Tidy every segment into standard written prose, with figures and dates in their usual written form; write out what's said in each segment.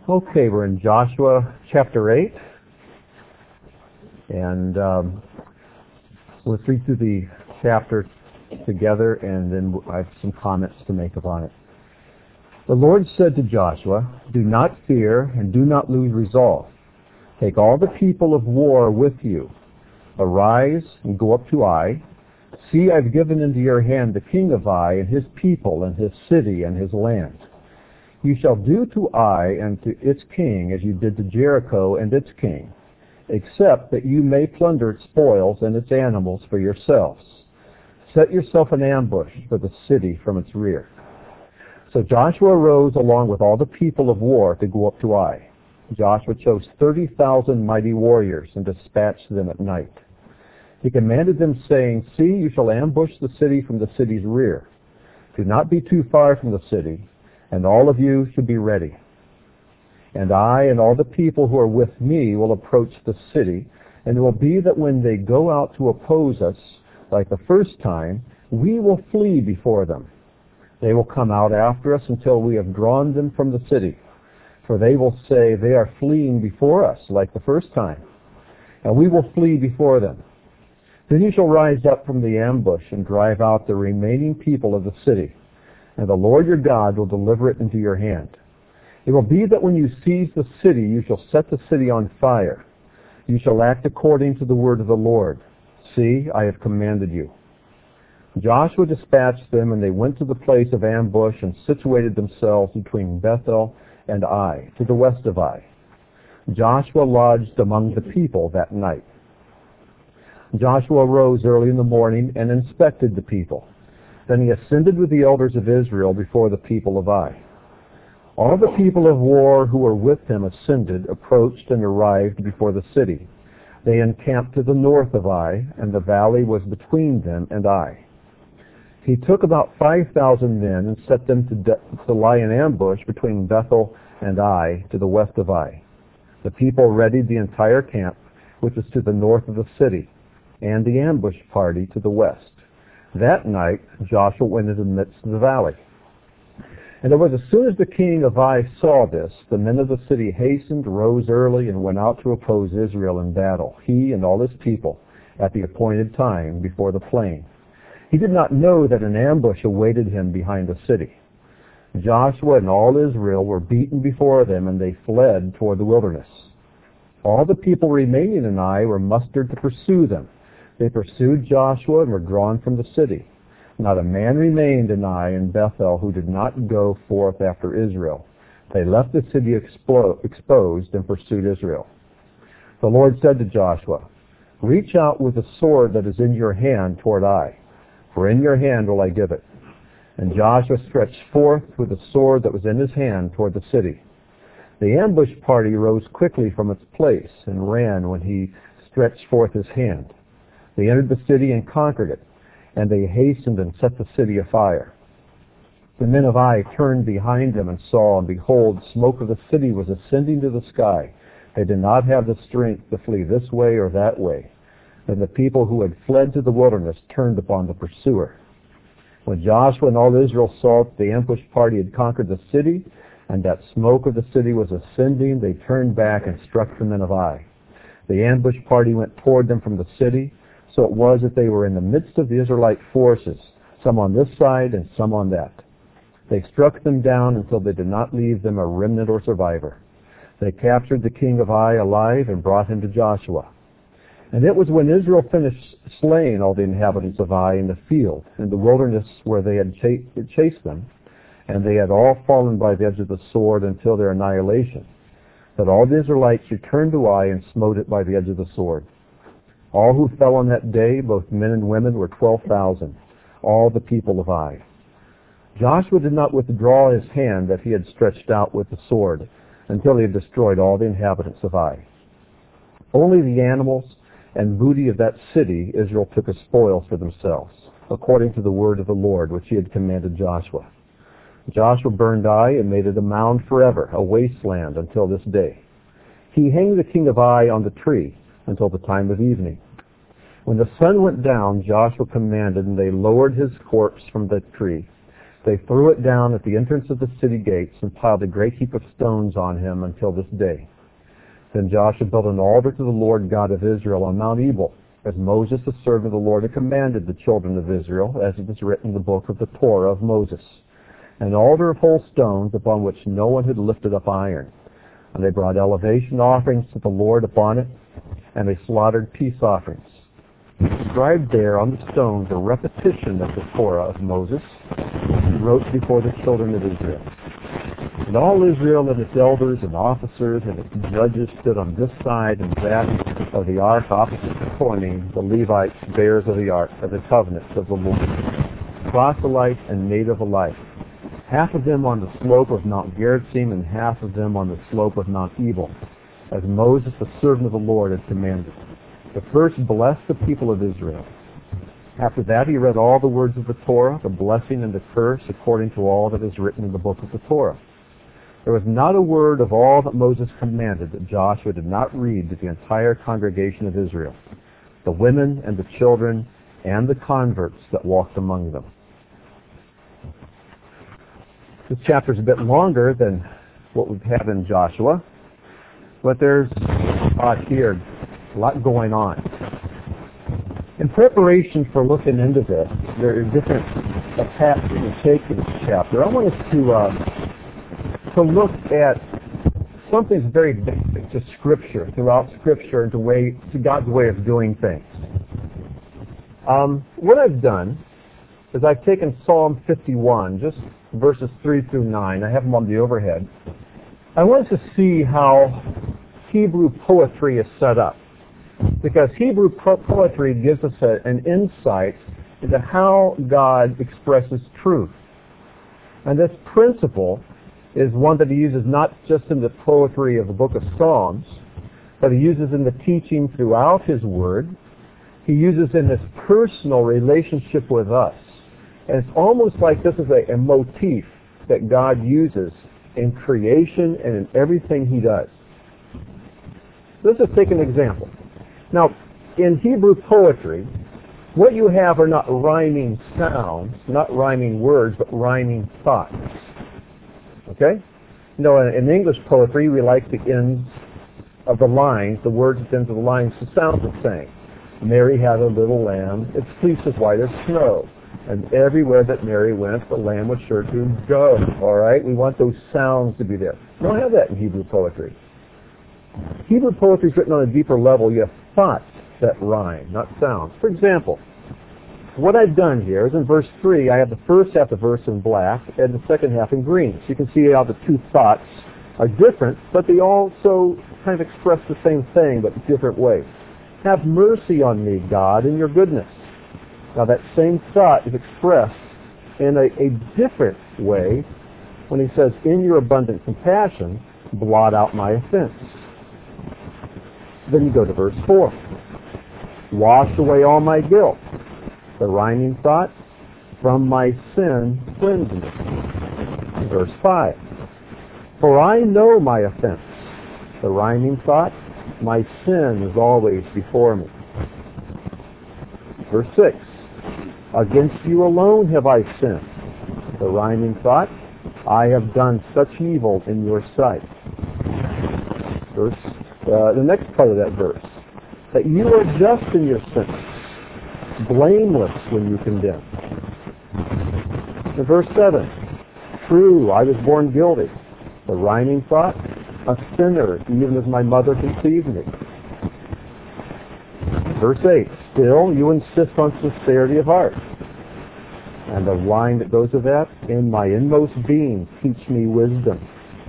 Okay, we're in Joshua chapter 8, and let's read through the chapter together, and then I have some comments to make upon it. The Lord said to Joshua, "Do not fear and do not lose resolve. Take all the people of war with you. Arise and go up to Ai. See, I've given into your hand the king of Ai and his people and his city and his land. You shall do to Ai and to its king as you did to Jericho and its king, except that you may plunder its spoils and its animals for yourselves. Set yourself an ambush for the city from its rear." So Joshua arose along with all the people of war to go up to Ai. Joshua chose 30,000 mighty warriors and dispatched them at night. He commanded them, saying, "See, you shall ambush the city from the city's rear. Do not be too far from the city, and all of you should be ready. And I and all the people who are with me will approach the city, and it will be that when they go out to oppose us, like the first time, we will flee before them. They will come out after us until we have drawn them from the city. For they will say, 'They are fleeing before us, like the first time,' and we will flee before them. Then you shall rise up from the ambush and drive out the remaining people of the city, and the Lord your God will deliver it into your hand. It will be that when you seize the city, you shall set the city on fire. You shall act according to the word of the Lord. See, I have commanded you." Joshua dispatched them, and they went to the place of ambush and situated themselves between Bethel and Ai, to the west of Ai. Joshua lodged among the people that night. Joshua arose early in the morning and inspected the people. Then he ascended with the elders of Israel before the people of Ai. All the people of war who were with him ascended, approached, and arrived before the city. They encamped to the north of Ai, and the valley was between them and Ai. He took about 5,000 men and set them to lie in ambush between Bethel and Ai to the west of Ai. The people readied the entire camp, which was to the north of the city, and the ambush party to the west. That night, Joshua went into the midst of the valley. And it was as soon as the king of Ai saw this, the men of the city hastened, rose early, and went out to oppose Israel in battle, he and all his people, at the appointed time before the plain. He did not know that an ambush awaited him behind the city. Joshua and all Israel were beaten before them, and they fled toward the wilderness. All the people remaining in Ai were mustered to pursue them. They pursued Joshua and were drawn from the city. Not a man remained in Ai and Bethel who did not go forth after Israel. They left the city exposed and pursued Israel. The Lord said to Joshua, "Reach out with the sword that is in your hand toward Ai, for in your hand will I give it." And Joshua stretched forth with the sword that was in his hand toward the city. The ambush party rose quickly from its place and ran when he stretched forth his hand. They entered the city and conquered it, and they hastened and set the city afire. The men of Ai turned behind them and saw, and behold, smoke of the city was ascending to the sky. They did not have the strength to flee this way or that way. Then the people who had fled to the wilderness turned upon the pursuer. When Joshua and all Israel saw that the ambush party had conquered the city, and that smoke of the city was ascending, they turned back and struck the men of Ai. The ambush party went toward them from the city. So it was that they were in the midst of the Israelite forces, some on this side and some on that. They struck them down until they did not leave them a remnant or survivor. They captured the king of Ai alive and brought him to Joshua. And it was when Israel finished slaying all the inhabitants of Ai in the field, in the wilderness where they had chased them, and they had all fallen by the edge of the sword until their annihilation, that all the Israelites returned to Ai and smote it by the edge of the sword. All who fell on that day, both men and women, were 12,000, all the people of Ai. Joshua did not withdraw his hand that he had stretched out with the sword until he had destroyed all the inhabitants of Ai. Only the animals and booty of that city Israel took as spoils for themselves, according to the word of the Lord, which he had commanded Joshua. Joshua burned Ai and made it a mound forever, a wasteland until this day. He hanged the king of Ai on the tree until the time of evening. When the sun went down, Joshua commanded, and they lowered his corpse from the tree. They threw it down at the entrance of the city gates and piled a great heap of stones on him until this day. Then Joshua built an altar to the Lord God of Israel on Mount Ebal, as Moses, the servant of the Lord, had commanded the children of Israel, as it was written in the book of the Torah of Moses. An altar of whole stones upon which no one had lifted up iron. And they brought elevation offerings to the Lord upon it, and they slaughtered peace offerings. Inscribed there on the stones a repetition of the Torah of Moses, he wrote before the children of Israel. And all Israel and its elders and officers and its judges stood on this side and that of the ark opposite the Kohanim, the Levites, bearers of the ark, of the covenants of the Lord, proselytes and native alike. Half of them on the slope of Mount Gerizim and half of them on the slope of Mount Ebal, as Moses, the servant of the Lord, had commanded. But first blessed the people of Israel. After that he read all the words of the Torah, the blessing and the curse, according to all that is written in the book of the Torah. There was not a word of all that Moses commanded that Joshua did not read to the entire congregation of Israel, the women and the children and the converts that walked among them. This chapter is a bit longer than what we have in Joshua, but there's here a lot going on. In preparation for looking into this, there are different attacks that we take to this chapter. I want us to look at something that's very basic to Scripture, throughout Scripture, and to God's way of doing things. What I've done is I've taken Psalm 51, just verses 3 through 9. I have them on the overhead. I want us to see how Hebrew poetry is set up, because Hebrew poetry gives us an insight into how God expresses truth. And this principle is one that he uses not just in the poetry of the book of Psalms, but he uses in the teaching throughout his word. He uses in his personal relationship with us. And it's almost like this is a motif that God uses in creation and in everything he does. Let's just take an example. Now, in Hebrew poetry, what you have are not rhyming sounds, not rhyming words, but rhyming thoughts. Okay? You know, in English poetry, we like the ends of the lines, the words at the ends of the lines, to sound the same. Mary had a little lamb, its fleece was white as snow, and everywhere that Mary went, the lamb was sure to go. All right? We want those sounds to be there. We don't have that in Hebrew poetry. Hebrew poetry is written on a deeper level. You have thoughts that rhyme, not sounds. For example, what I've done here is in verse 3, I have the first half of the verse in black and the second half in green. So you can see how the two thoughts are different, but they also kind of express the same thing, but different ways. Have mercy on me, God, in your goodness. Now that same thought is expressed in a different way when he says, in your abundant compassion, blot out my offense. Then you go to verse 4. Wash away all my guilt. The rhyming thought, from my sin cleanse me. Verse 5. For I know my offense. The rhyming thought, my sin is always before me. Verse 6. Against you alone have I sinned. The rhyming thought, I have done such evil in your sight. The next part of that verse, that you are just in your sentence, blameless when you condemn. In verse 7, true, I was born guilty. The rhyming thought, a sinner, even as my mother conceived me. Verse 8, still you insist on sincerity of heart. And the line that goes with that, in my inmost being, teach me wisdom.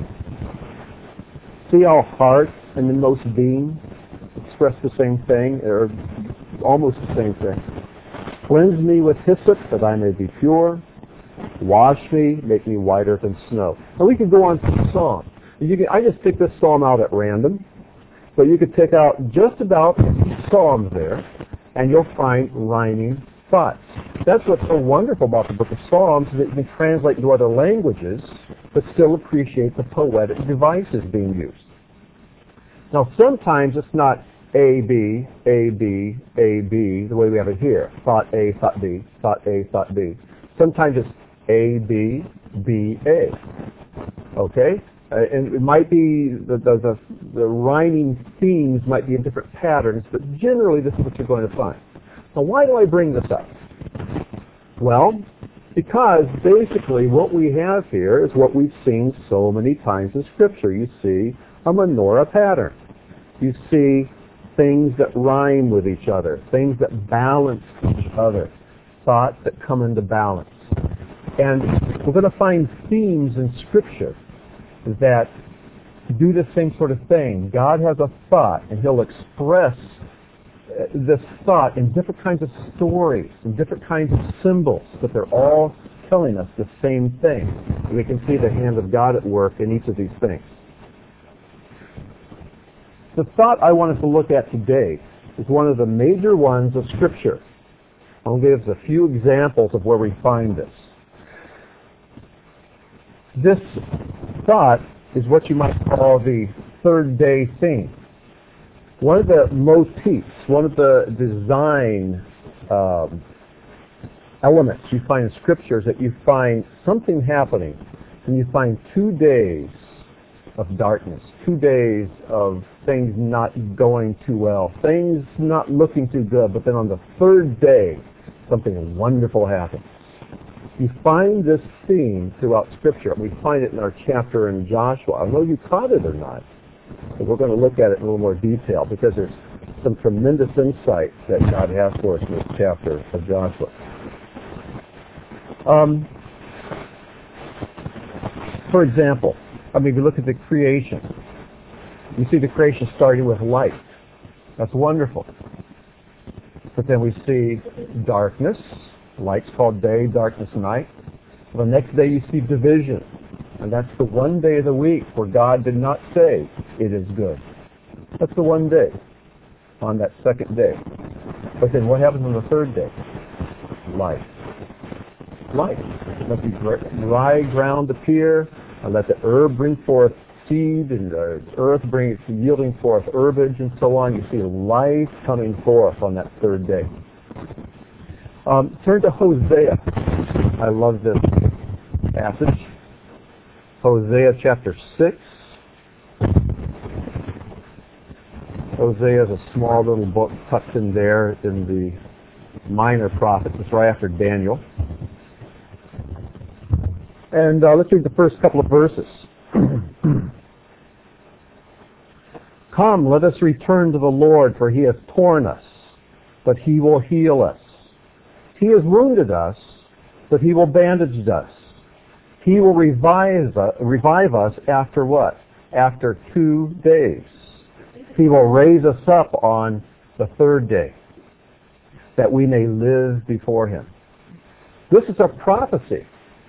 See how heart and inmost being express the same thing, or almost the same thing. Cleanse me with hyssop that I may be pure. Wash me, make me whiter than snow. Now we could go on to the psalm. I just picked this psalm out at random, but you could pick out just about psalms there, and you'll find rhyming thoughts. That's what's so wonderful about the book of Psalms, is that you can translate into other languages, but still appreciate the poetic devices being used. Now, sometimes it's not A, B, A, B, A, B, the way we have it here. Thought A, thought B, thought A, thought B. Sometimes it's A, B, B, A. Okay? And it might be, the rhyming themes might be in different patterns, but generally this is what you're going to find. Now why do I bring this up? Well, because basically what we have here is what we've seen so many times in Scripture. You see a menorah pattern. You see things that rhyme with each other, things that balance each other, thoughts that come into balance. And we're going to find themes in Scripture that do the same sort of thing. God has a thought, and He'll express this thought in different kinds of stories, in different kinds of symbols, but they're all telling us the same thing. We can see the hand of God at work in each of these things. The thought I want us to look at today is one of the major ones of Scripture. I'll give us a few examples of where we find this. This thought is what you might call the third day theme. One of the motifs, one of the design elements you find in Scripture is that you find something happening, and you find 2 days of darkness, 2 days of things not going too well, things not looking too good, but then on the third day, something wonderful happens. You find this theme throughout Scripture. We find it in our chapter in Joshua. I don't know if you caught it or not, but we're going to look at it in a little more detail because there's some tremendous insight that God has for us in this chapter of Joshua. For example, we look at the creation. You see the creation starting with light. That's wonderful. But then we see darkness. Light's called day, darkness night. The next day you see division. And that's the one day of the week where God did not say it is good. That's the one day on that second day. But then what happens on the third day? Light. Light. Let the dry ground appear, and let the herb bring forth seed, and the earth yielding forth herbage, and so on. You see life coming forth on that third day. Turn to Hosea. I love this passage. Hosea chapter 6. Hosea is a small little book tucked in there in the minor prophets. It's right after Daniel. And let's read the first couple of verses. Come, let us return to the Lord, for He has torn us, but He will heal us. He has wounded us, but He will bandage us. He will revive us after what? After 2 days. He will raise us up on the third day, that we may live before Him. This is a prophecy.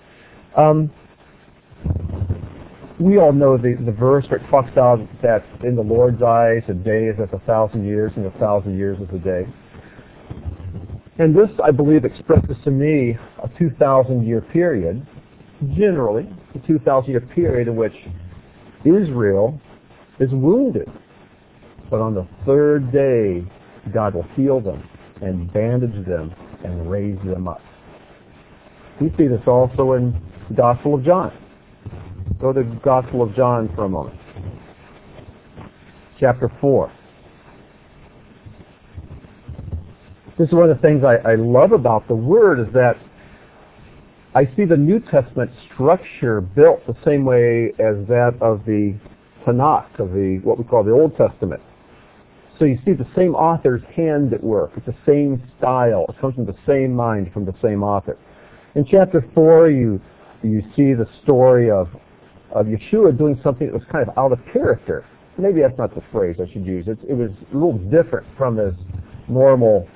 We all know the verse where it talks about that in the Lord's eyes a day is as 1,000 years, and 1,000 years is a day. And this, I believe, expresses to me a 2,000-year period, generally, a 2,000-year period in which Israel is wounded. But on the third day, God will heal them and bandage them and raise them up. We see this also in the Gospel of John. Go to the Gospel of John for a moment. Chapter 4. This is one of the things I love about the Word is that I see the New Testament structure built the same way as that of the Tanakh, of what we call the Old Testament. So you see the same author's hand at work. It's the same style. It comes from the same mind, from the same author. In chapter 4, you see the story of Yeshua doing something that was kind of out of character. Maybe that's not the phrase I should use. It was a little different from his normal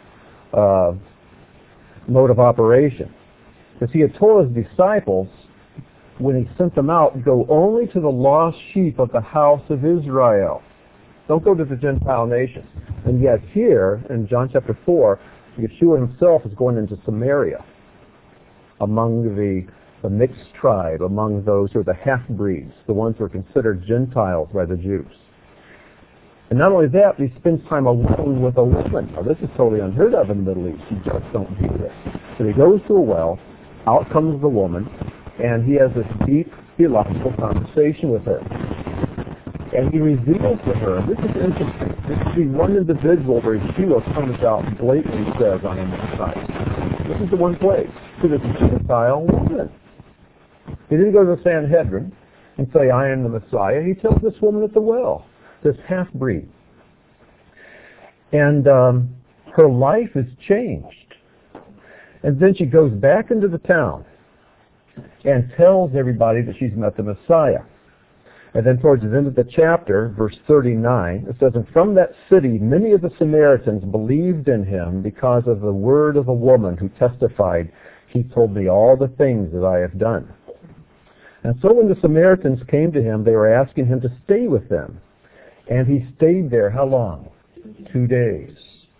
mode of operation. Because he had told his disciples, when he sent them out, go only to the lost sheep of the house of Israel. Don't go to the Gentile nations. And yet here, in John chapter 4, Yeshua himself is going into Samaria, among the mixed tribe, among those who are the half-breeds, the ones who are considered Gentiles by the Jews. And not only that, he spends time alone with a woman. Now, this is totally unheard of in the Middle East. You just don't do this. So he goes to a well, out comes the woman, and he has this deep theological conversation with her. And he reveals to her, this is interesting, this is the one individual where Yeshua comes out and blatantly says, I am the Messiah. This is the one place, to this Gentile woman. He didn't go to the Sanhedrin and say, I am the Messiah. He tells this woman at the well, this half-breed. And her life is changed. And then she goes back into the town and tells everybody that she's met the Messiah. And then towards the end of the chapter, verse 39, it says, and from that city many of the Samaritans believed in him because of the word of a woman who testified, he told me all the things that I have done. And so when the Samaritans came to him, they were asking him to stay with them. And he stayed there how long? 2 days.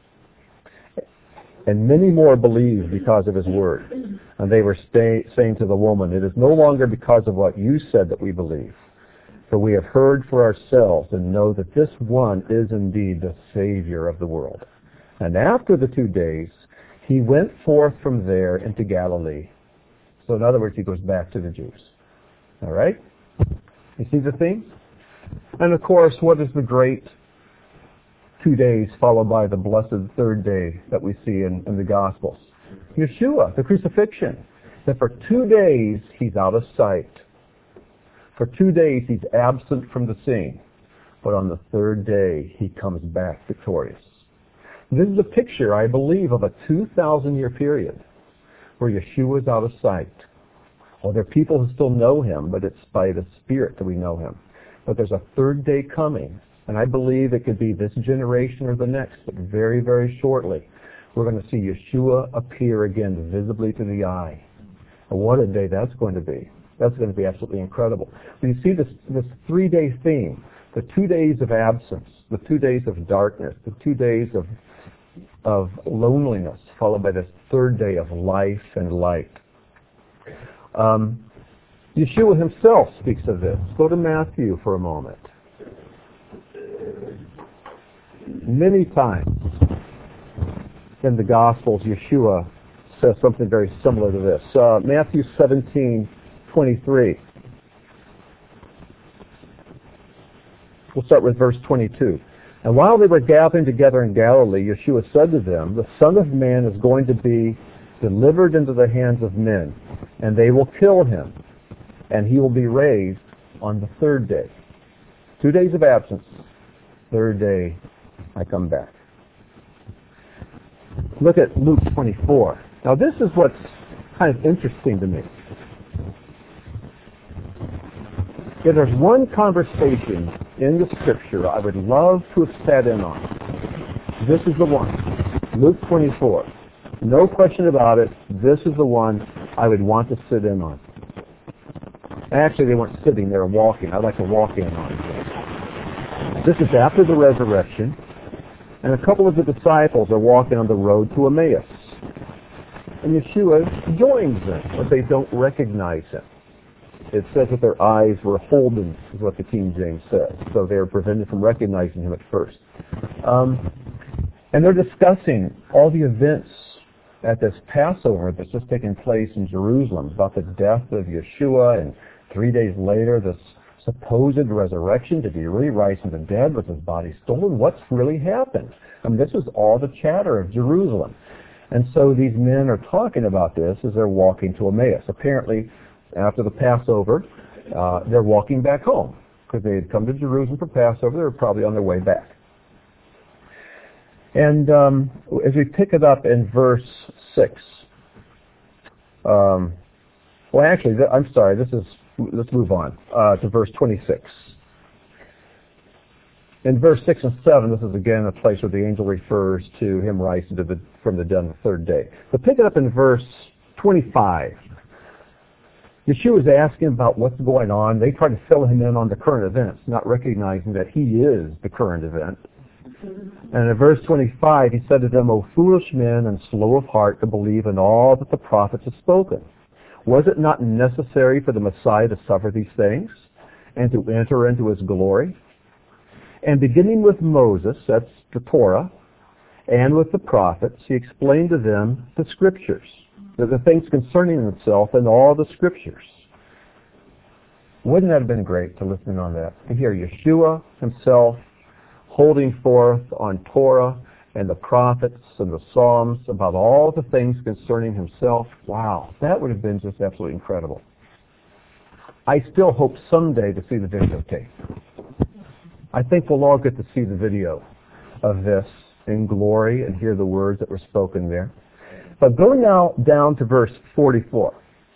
And many more believed because of his word. And they were saying to the woman, it is no longer because of what you said that we believe. For we have heard for ourselves and know that this one is indeed the Savior of the world. And after the 2 days, he went forth from there into Galilee. So in other words, he goes back to the Jews. All right? You see the theme? And of course, what is the great 2 days followed by the blessed third day that we see in the Gospels? Yeshua, the crucifixion. That for 2 days, he's out of sight. For 2 days, he's absent from the scene. But on the third day, he comes back victorious. This is a picture, I believe, of a 2,000-year period where Yeshua is out of sight. Well, there are people who still know him, but it's by the Spirit that we know him. But there's a third day coming, and I believe it could be this generation or the next, but very, very shortly, we're going to see Yeshua appear again visibly to the eye. And what a day that's going to be. That's going to be absolutely incredible. When you see this 3-day theme, the 2 days of absence, the 2 days of darkness, the 2 days of loneliness, followed by this third day of life and light. Yeshua himself speaks of this. Go to Matthew for a moment. Many times in the Gospels, Yeshua says something very similar to this. Matthew 17:23. We'll start with verse 22. And while they were gathering together in Galilee, Yeshua said to them, the Son of Man is going to be delivered into the hands of men, and they will kill him, and he will be raised on the third day. 2 days of absence. Third day, I come back. Look at Luke 24. Now this is what's kind of interesting to me. If there's one conversation in the Scripture I would love to have sat in on, this is the one. Luke 24. No question about it, this is the one I would want to sit in on. Actually, they weren't sitting, they were walking. I'd like to walk in on it. This is after the resurrection, and a couple of the disciples are walking on the road to Emmaus. And Yeshua joins them, but they don't recognize him. It says that their eyes were holden, is what the King James says. So they were prevented from recognizing him at first. And they're discussing all the events at this Passover that's just taken place in Jerusalem about the death of Yeshua, and 3 days later this supposed resurrection. Did he really rise from the dead? Was his body stolen? What's really happened? I mean, this was all the chatter of Jerusalem. And so these men are talking about this as they're walking to Emmaus. Apparently, after the Passover, they're walking back home because they had come to Jerusalem for Passover. They were probably on their way back. And as we pick it up in verse 6, well, actually, I'm sorry. Let's move on to verse 26. In verse 6 and 7, this is again a place where the angel refers to him rising from the dead on the third day. But pick it up in verse 25. Yeshua is asking about what's going on. They try to fill him in on the current events, not recognizing that he is the current event. And in verse 25, he said to them, O foolish men and slow of heart to believe in all that the prophets have spoken. Was it not necessary for the Messiah to suffer these things and to enter into his glory? And beginning with Moses, that's the Torah, and with the prophets, he explained to them the Scriptures, the things concerning himself in all the Scriptures. Wouldn't that have been great to listen on that? To hear Yeshua himself holding forth on Torah and the prophets and the Psalms about all the things concerning himself. Wow, that would have been just absolutely incredible. I still hope someday to see the videotape. I think we'll all get to see the video of this in glory and hear the words that were spoken there. But go now down to verse 44.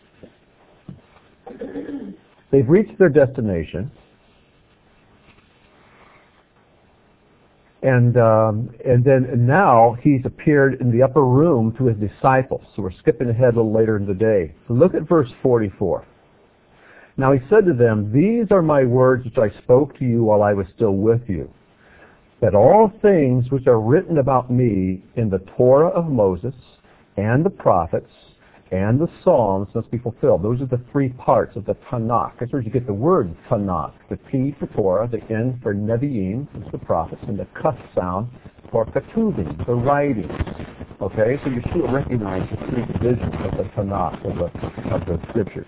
They've reached their destination. And now he's appeared in the upper room to his disciples. So we're skipping ahead a little later in the day. So look at verse 44. Now he said to them, "These are my words which I spoke to you while I was still with you, that all things which are written about me in the Torah of Moses and the prophets and the Psalms must be fulfilled." Those are the three parts of the Tanakh. That's where you get the word Tanakh. The T for Torah, the N for Nevi'im, that's the prophets, and the Kuf sound for Ketuvim, the writings. Okay, so you should recognize the three divisions of the Tanakh, of the Scriptures.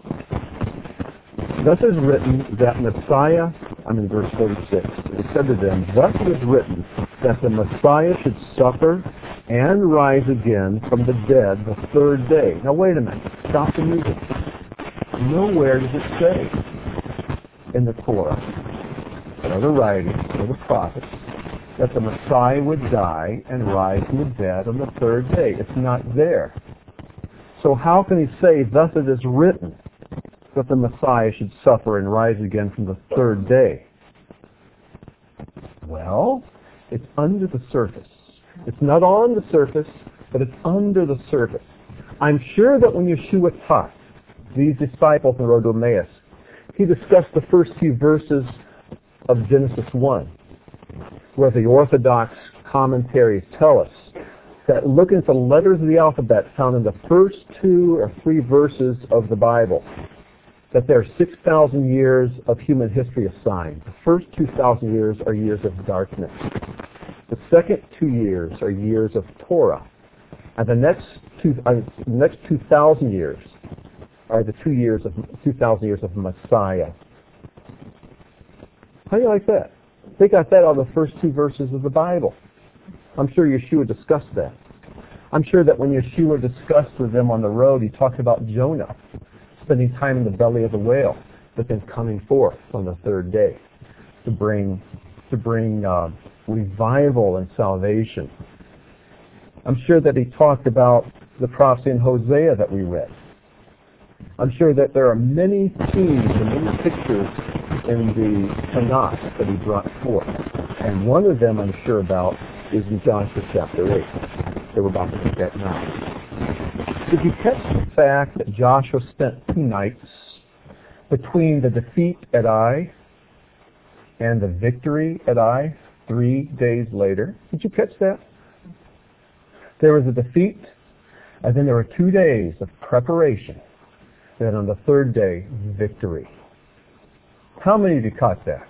Thus is written that Messiah, I'm in verse 46, it said to them, "Thus it is written that the Messiah should suffer and rise again from the dead the third day." Now wait a minute, stop the music. Nowhere does it say in the Torah, or the writings, or the prophets, that the Messiah would die and rise from the dead on the third day. It's not there. So how can he say, "Thus it is written," that the Messiah should suffer and rise again from the third day? Well, it's under the surface. It's not on the surface, but it's under the surface. I'm sure that when Yeshua taught these disciples on the road to Emmaus, he discussed the first few verses of Genesis 1, where the Orthodox commentaries tell us that looking at the letters of the alphabet found in the first 2 or 3 verses of the Bible, that there are 6,000 years of human history assigned. The first 2,000 years are years of darkness. The second 2 years are years of Torah. And the next 2,000 years are the 2,000 years of Messiah. How do you like that? They got that out of the first 2 verses of the Bible. I'm sure Yeshua discussed that. I'm sure that when Yeshua discussed with them on the road, he talked about Jonah spending time in the belly of the whale, but then coming forth on the third day to bring revival and salvation. I'm sure that he talked about the prophecy in Hosea that we read. I'm sure that there are many themes and many pictures in the Tanakh that he brought forth. And one of them I'm sure about is in Joshua chapter 8 that we're about to look at now. Did you catch the fact that Joshua spent 2 nights between the defeat at Ai and the victory at Ai 3 days later? Did you catch that? There was a defeat, and then there were 2 days of preparation. Then on the third day, victory. How many of you caught that?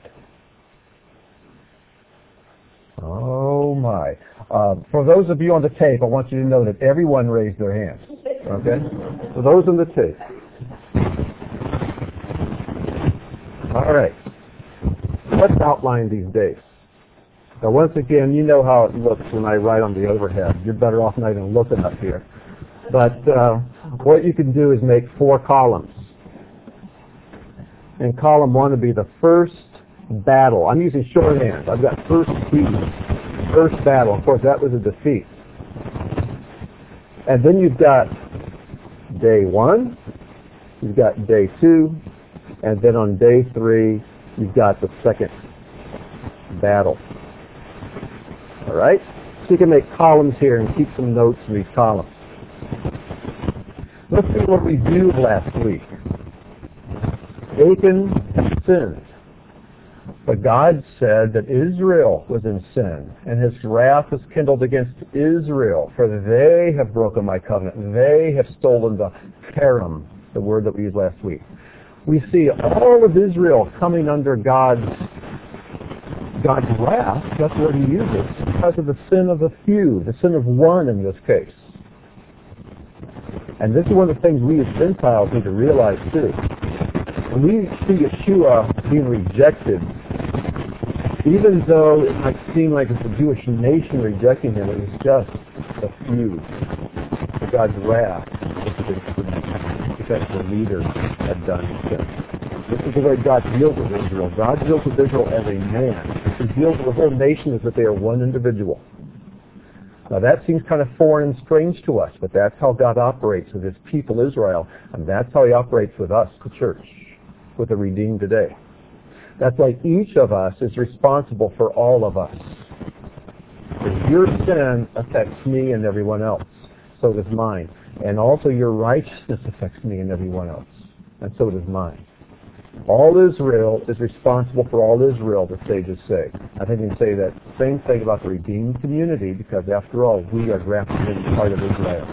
Oh my. For those of you on the tape, I want you to know that everyone raised their hands. Okay? For those on the tape. All right. Let's outline these days. Now once again, you know how it looks when I write on the overhead. You're better off not even looking up here. But what you can do is make 4 columns. And column 1 would be the first battle. I'm using shorthand. I've got first peace, first battle. Of course, that was a defeat. And then you've got day 1, you've got day 2, and then on day 3, you've got the second battle. All right? So you can make columns here and keep some notes in these columns. Let's see what we reviewed last week. Achan sinned. But God said that Israel was in sin, and his wrath was kindled against Israel, for they have broken my covenant. They have stolen the Karim, the word that we used last week. We see all of Israel coming under God's God's wrath, that's what he uses, because of the sin of the few, the sin of one in this case. And this is one of the things we as Gentiles need to realize too. When we see Yeshua being rejected, even though it might seem like it's the Jewish nation rejecting him, it was just a few. God's wrath was against them because the leaders had done sin. This is the way God deals with Israel. God deals with Israel as a man. He deals with the whole nation as if they are one individual. Now that seems kind of foreign and strange to us, but that's how God operates with his people Israel, and that's how he operates with us, the church, with the redeemed today. That's why each of us is responsible for all of us. If your sin affects me and everyone else, so does mine. And also your righteousness affects me and everyone else, and so does mine. All Israel is responsible for all Israel, the sages say. I think we can say that same thing about the redeemed community, because after all, we are grafted into part of Israel.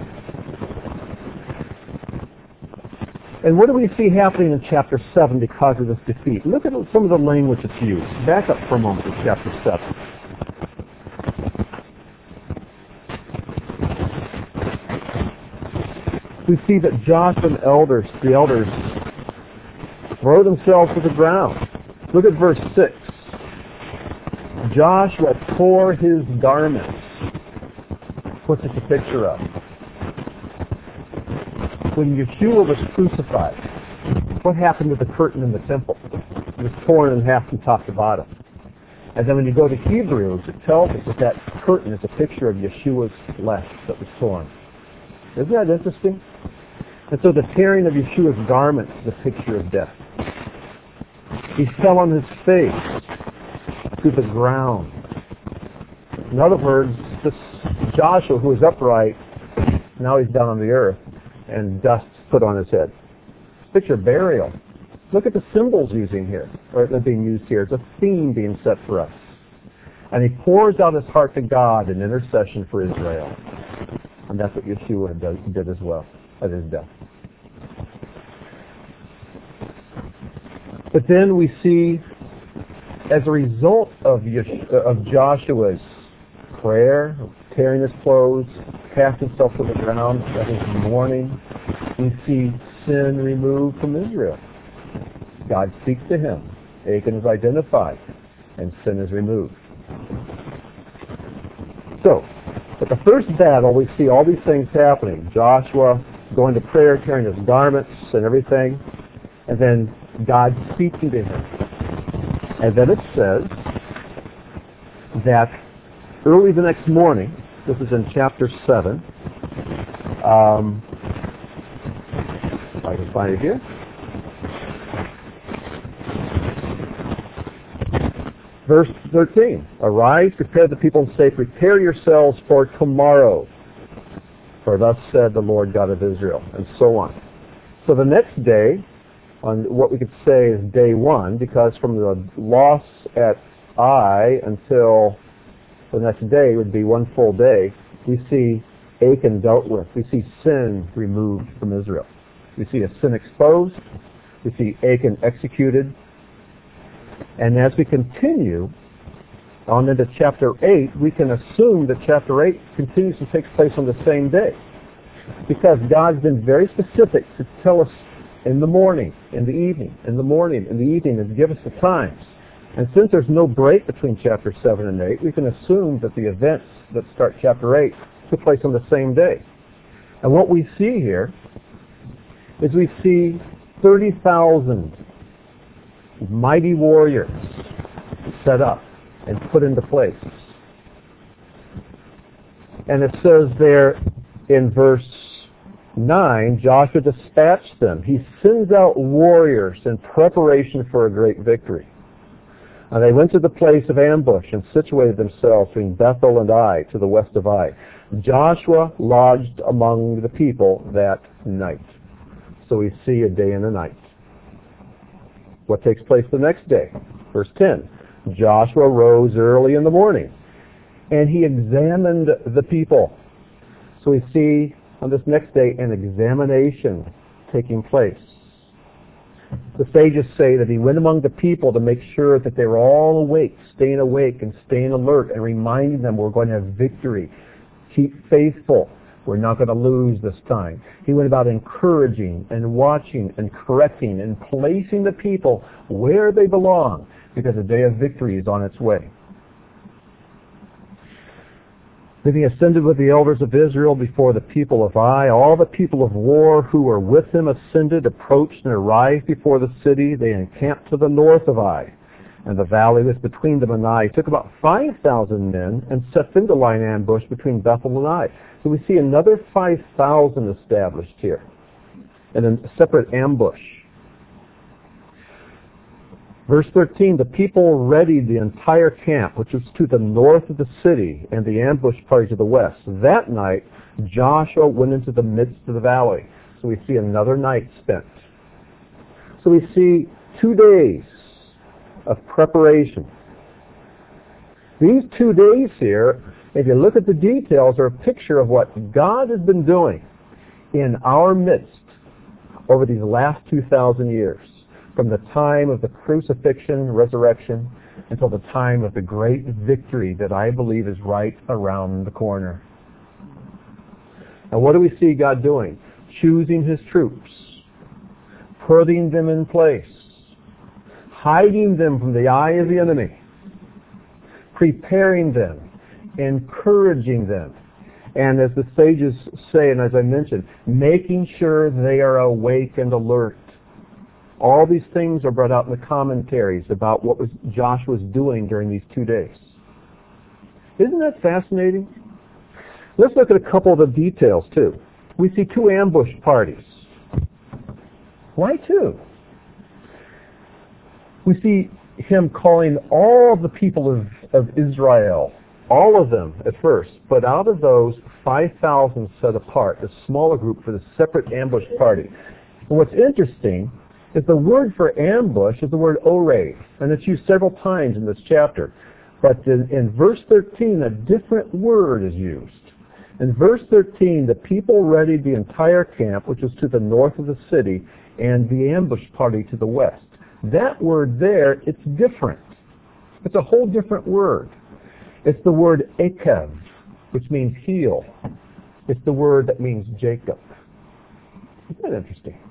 And what do we see happening in chapter 7 because of this defeat? Look at some of the language that's used. Back up for a moment to chapter 7. We see that Joshua and the elders throw themselves to the ground. Look at verse 6. Joshua tore his garments. What's it a picture of? When Yeshua was crucified, what happened to the curtain in the temple? It was torn in half from top to bottom. And then when you go to Hebrews, it tells us that curtain is a picture of Yeshua's flesh that was torn. Isn't that interesting? And so the tearing of Yeshua's garments is a picture of death. He fell on his face to the ground. In other words, this Joshua, who was upright, now he's down on the earth, and dust put on his head. Picture of burial. Look at the symbols using here, or they're being used here. It's a theme being set for us. And he pours out his heart to God in intercession for Israel. And that's what Yeshua did as well at his death. But then we see, as a result of Joshua's prayer, tearing his clothes, cast himself to the ground, that is mourning, we see sin removed from Israel. God speaks to him. Achan is identified, and sin is removed. So, at the first battle, we see all these things happening. Joshua going to prayer, tearing his garments and everything, and then God speaking to him. And then it says that early the next morning, this is in chapter 7, I can find it here. Verse 13, arise, prepare the people and say, prepare yourselves for tomorrow. For thus said the Lord God of Israel, and so on. So the next day, on what we could say is day 1, because from the loss at Ai until the next day would be one full day, we see Achan dealt with. We see sin removed from Israel. We see a sin exposed. We see Achan executed. And as we continue on into chapter 8, we can assume that chapter 8 continues to take place on the same day. Because God's been very specific to tell us in the morning, in the evening, in the morning, in the evening, and to give us the times. And since there's no break between chapter 7 and 8, we can assume that the events that start chapter 8 took place on the same day. And what we see here is we see 30,000 mighty warriors set up and put into place. And it says there in verse 9, Joshua dispatched them. He sends out warriors in preparation for a great victory. And they went to the place of ambush and situated themselves between Bethel and Ai, to the west of Ai. Joshua lodged among the people that night. So we see a day and a night. What takes place the next day? Verse 10. Joshua rose early in the morning, and he examined the people. So we see on this next day an examination taking place. The sages say that he went among the people to make sure that they were all awake and staying alert, and reminding them we're going to have victory. Keep faithful. We're not going to lose this time. He went about encouraging and watching and correcting and placing the people where they belong, because the day of victory is on its way. Then he ascended with the elders of Israel before the people of Ai. All the people of war who were with him ascended, approached, and arrived before the city. They encamped to the north of Ai, and the valley was between them and Ai. He took about 5,000 men and set them to lie in ambush between Bethel and Ai. So we see another 5,000 established here, and a separate ambush. Verse 13, the people readied the entire camp, which was to the north of the city, and the ambush party to the west. That night, Joshua went into the midst of the valley. So we see another night spent. So we see 2 days of preparation. These 2 days here, if you look at the details, are a picture of what God has been doing in our midst over these last 2,000 years. From the time of the crucifixion, resurrection, until the time of the great victory that I believe is right around the corner. And what do we see God doing? Choosing his troops, putting them in place, hiding them from the eye of the enemy, preparing them, encouraging them, and as the sages say, and as I mentioned, making sure they are awake and alert. All these things are brought out in the commentaries about what Joshua was doing during these 2 days. Isn't that fascinating? Let's look at a couple of the details too. We see 2 ambush parties. Why 2? We see him calling all the people of Israel, all of them at first, but out of those, 5,000 set apart, a smaller group for the separate ambush party. And what's interesting is the word for ambush is the word orei, and it's used several times in this chapter. But in verse 13, a different word is used. In verse 13, the people readied the entire camp, which was to the north of the city, and the ambush party to the west. That word there, it's different. It's a whole different word. It's the word ekev, which means heel. It's the word that means Jacob. Isn't that interesting?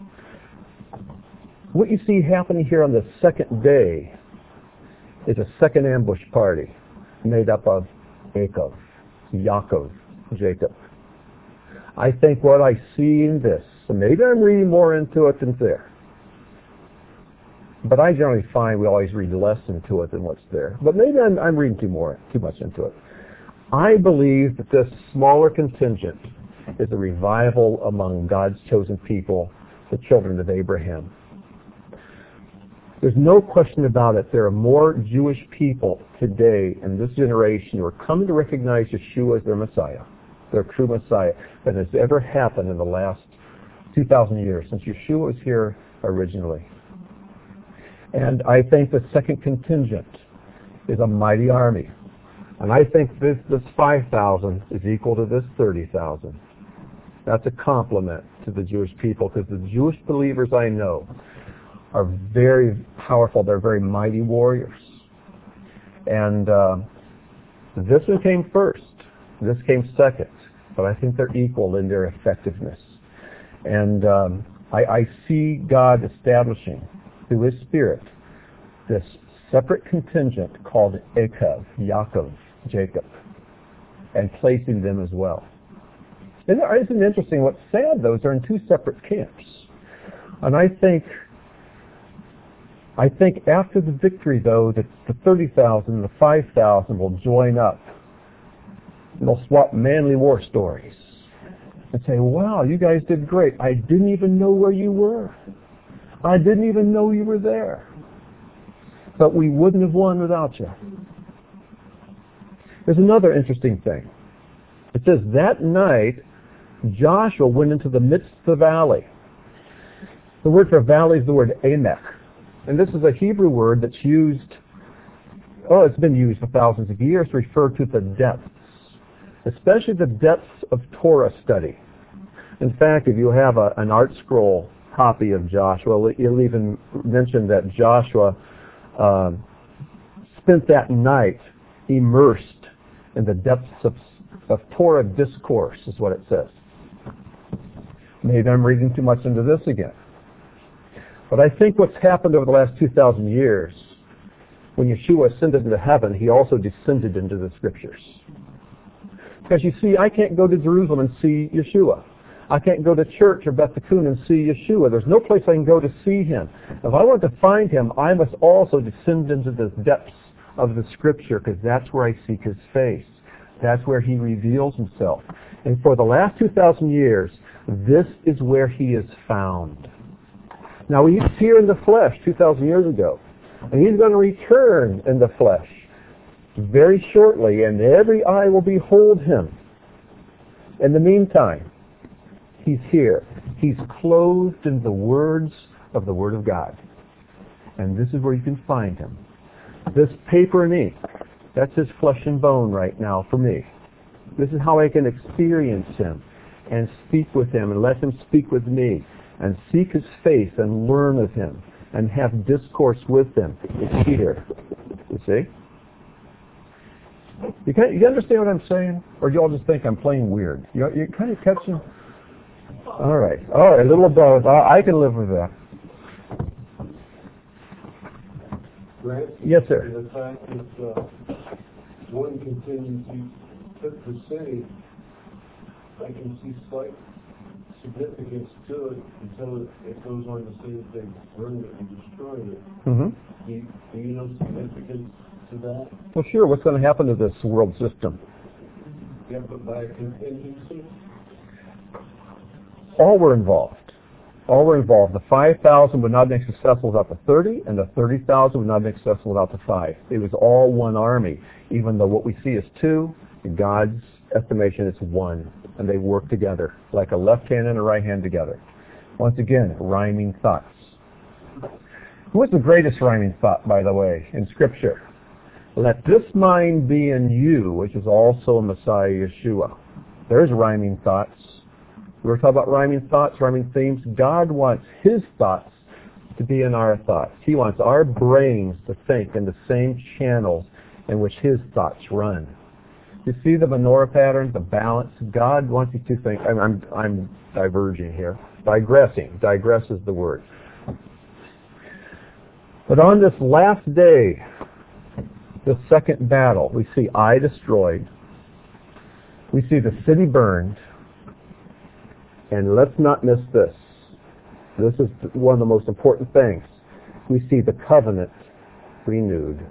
What you see happening here on the second day is a second ambush party made up of Yaakov, Jacob. I think what I see in this, so maybe I'm reading more into it than there, but I generally find we always read less into it than what's there. But maybe I'm reading too much into it. I believe that this smaller contingent is a revival among God's chosen people, the children of Abraham. There's no question about it. There are more Jewish people today in this generation who are coming to recognize Yeshua as their Messiah, their true Messiah, than has ever happened in the last 2,000 years since Yeshua was here originally. And I think the second contingent is a mighty army. And I think this 5,000 is equal to this 30,000. That's a compliment to the Jewish people, because the Jewish believers I know are very powerful. They're very mighty warriors. And this one came first. This came second. But I think they're equal in their effectiveness. And I see God establishing, through his Spirit, this separate contingent called Ekev, Yaakov, Jacob, and placing them as well. Isn't it interesting? What's sad, though, is they're in 2 separate camps. And I think after the victory, though, that the 30,000 and the 5,000 will join up. And they'll swap manly war stories and say, wow, you guys did great. I didn't even know where you were. I didn't even know you were there. But we wouldn't have won without you. There's another interesting thing. It says, that night, Joshua went into the midst of the valley. The word for valley is the word Emek. And this is a Hebrew word that's used, it's been used for thousands of years to refer to the depths, especially the depths of Torah study. In fact, if you have an art scroll copy of Joshua. It'll even mention that Joshua spent that night immersed in the depths of Torah discourse, is what it says. Maybe I'm reading too much into this again. But I think what's happened over the last 2,000 years, when Yeshua ascended into heaven, he also descended into the Scriptures. Because you see, I can't go to Jerusalem and see Yeshua. I can't go to church or Beth Tikkun and see Yeshua. There's no place I can go to see him. If I want to find him, I must also descend into the depths of the Scripture, because that's where I seek his face. That's where he reveals himself. And for the last 2,000 years, this is where he is found. Now, he's here in the flesh 2,000 years ago. And he's going to return in the flesh very shortly, and every eye will behold him. In the meantime, he's here. He's clothed in the words of the Word of God. And this is where you can find him. This paper and ink, that's his flesh and bone right now for me. This is how I can experience him and speak with him and let him speak with me and seek his face and learn of him and have discourse with him. It's here. You see? You understand what I'm saying? Or do you all just think I'm playing weird? You're kind of catching? All right, a little of both. I can live with that. Grant, yes, sir. The fact that one continues to fit the same, I can see slight significance to it until it goes on to say that they burned it and destroyed it. Mm-hmm. Do you know significance to that? Well, sure. What's going to happen to this world system? Yeah, but by a contingency? All were involved. The 5,000 would not be successful without the 30, and the 30,000 would not be successful without the 5. It was all one army, even though what we see is 2, in God's estimation it's 1, and they work together, like a left hand and a right hand together. Once again, rhyming thoughts. What's the greatest rhyming thought, by the way, in Scripture? Let this mind be in you, which is also Messiah Yeshua. There's rhyming thoughts. We were talking about rhyming thoughts, rhyming themes. God wants his thoughts to be in our thoughts. He wants our brains to think in the same channels in which his thoughts run. You see the menorah pattern, the balance? God wants you to think. I'm diverging here. Digressing. Digress is the word. But on this last day, the second battle, we see Ai destroyed. We see the city burned. And let's not miss this. This is one of the most important things. We see the covenant renewed.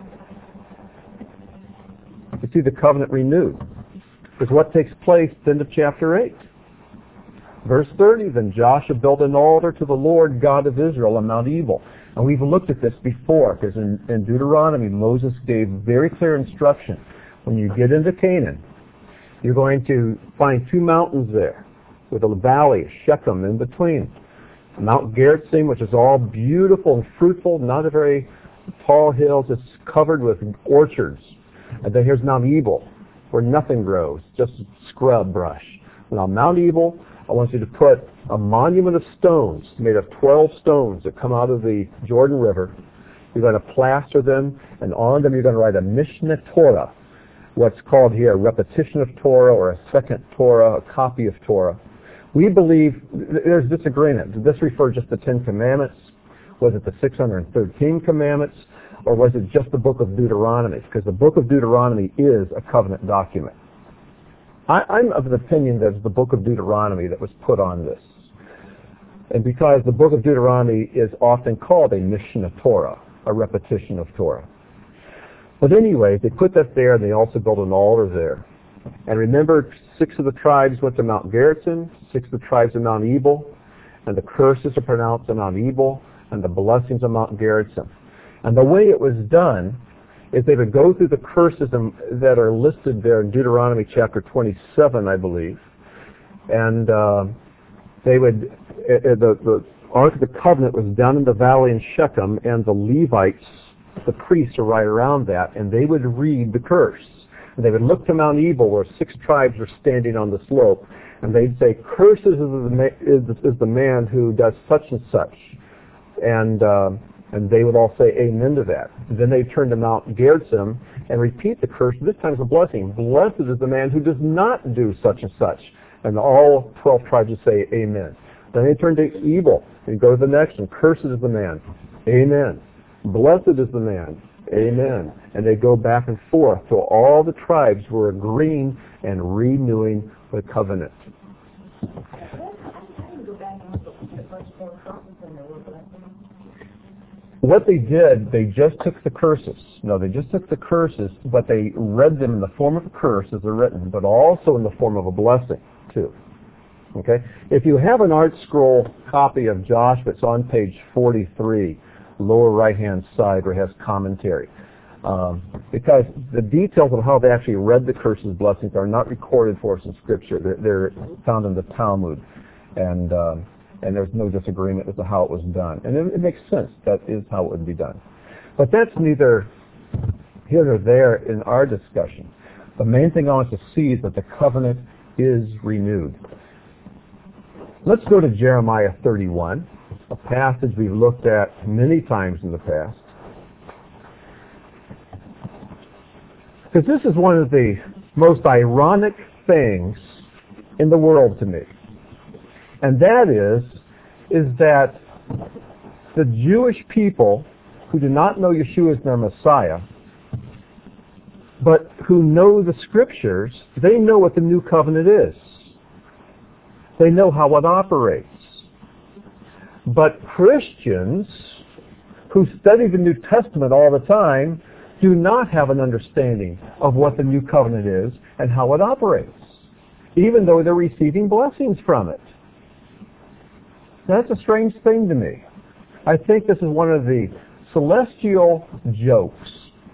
We see the covenant renewed. Because what takes place at the end of chapter 8? Verse 30, then Joshua built an altar to the Lord God of Israel on Mount Ebal. And we've looked at this before, because in Deuteronomy, Moses gave very clear instruction. When you get into Canaan, you're going to find 2 mountains there, with a valley, Shechem, in between. Mount Gerizim, which is all beautiful and fruitful, not a very tall hills, it's covered with orchards. And then here's Mount Ebal, where nothing grows, just scrub brush. And on Mount Ebal, I want you to put a monument of stones made of 12 stones that come out of the Jordan River. You're going to plaster them, and on them you're going to write a Mishneh Torah, what's called here a repetition of Torah or a second Torah, a copy of Torah. We believe there's disagreement. Did this refer just to the 10 Commandments? Was it the 613 Commandments? Or was it just the book of Deuteronomy? Because the book of Deuteronomy is a covenant document. I'm of the opinion that it's the book of Deuteronomy that was put on this. And because the book of Deuteronomy is often called a Mishneh Torah, a repetition of Torah. But anyway, they put that there, and they also built an altar there. And remember, 6 of the tribes went to Mount Gerizim, 6 of the tribes to Mount Ebal, and the curses are pronounced on Mount Ebal, and the blessings on Mount Gerizim. And the way it was done is they would go through the curses that are listed there in Deuteronomy chapter 27, I believe, and they would, the Ark of the Covenant was down in the valley in Shechem, and the Levites, the priests, are right around that, and they would read the curse. And they would look to Mount Ebal, where 6 tribes were standing on the slope, And they'd say, "Cursed is the man who does such and such," and they would all say amen to that. And then they'd turn to Mount Gerizim and repeat the curse. This time it's a blessing. "Blessed is the man who does not do such and such," and all 12 tribes would say amen. Then they turn to Ebal and go to the next one. "Cursed is the man," amen. "Blessed is the man," amen. And they go back and forth till all the tribes were agreeing and renewing the covenant. What they did, they just took the curses. No, they just took the curses, but they read them in the form of a curse as they're written, but also in the form of a blessing, too. Okay? If you have an Art Scroll copy of Joshua, it's on page 43, lower right-hand side, where it has commentary. Because the details of how they actually read the curses and blessings are not recorded for us in Scripture. They're found in the Talmud. And there's no disagreement as to how it was done. And it makes sense. That is how it would be done. But that's neither here nor there in our discussion. The main thing I want to see is that the covenant is renewed. Let's go to Jeremiah 31, a passage we've looked at many times in the past. Because this is one of the most ironic things in the world to me. And that is that the Jewish people who do not know Yeshua as their Messiah, but who know the Scriptures, they know what the new covenant is. They know how it operates. But Christians who study the New Testament all the time do not have an understanding of what the new covenant is and how it operates, even though they're receiving blessings from it. That's a strange thing to me. I think this is one of the celestial jokes.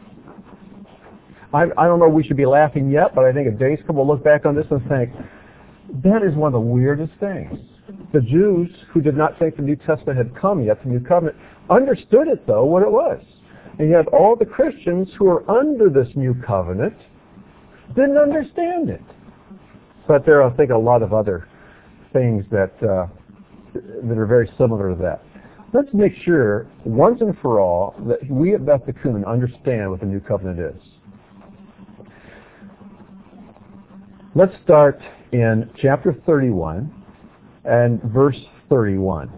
I don't know if we should be laughing yet, but I think if days come, we'll look back on this and think, that is one of the weirdest things. The Jews who did not think the New Testament had come yet, the New Covenant, understood it, though, what it was. And yet all the Christians who are under this New Covenant didn't understand it. But there are, I think, a lot of other things that are very similar to that. Let's make sure, once and for all, that we at Beth Tikkun understand what the New Covenant is. Let's start in chapter 31 and verse 31.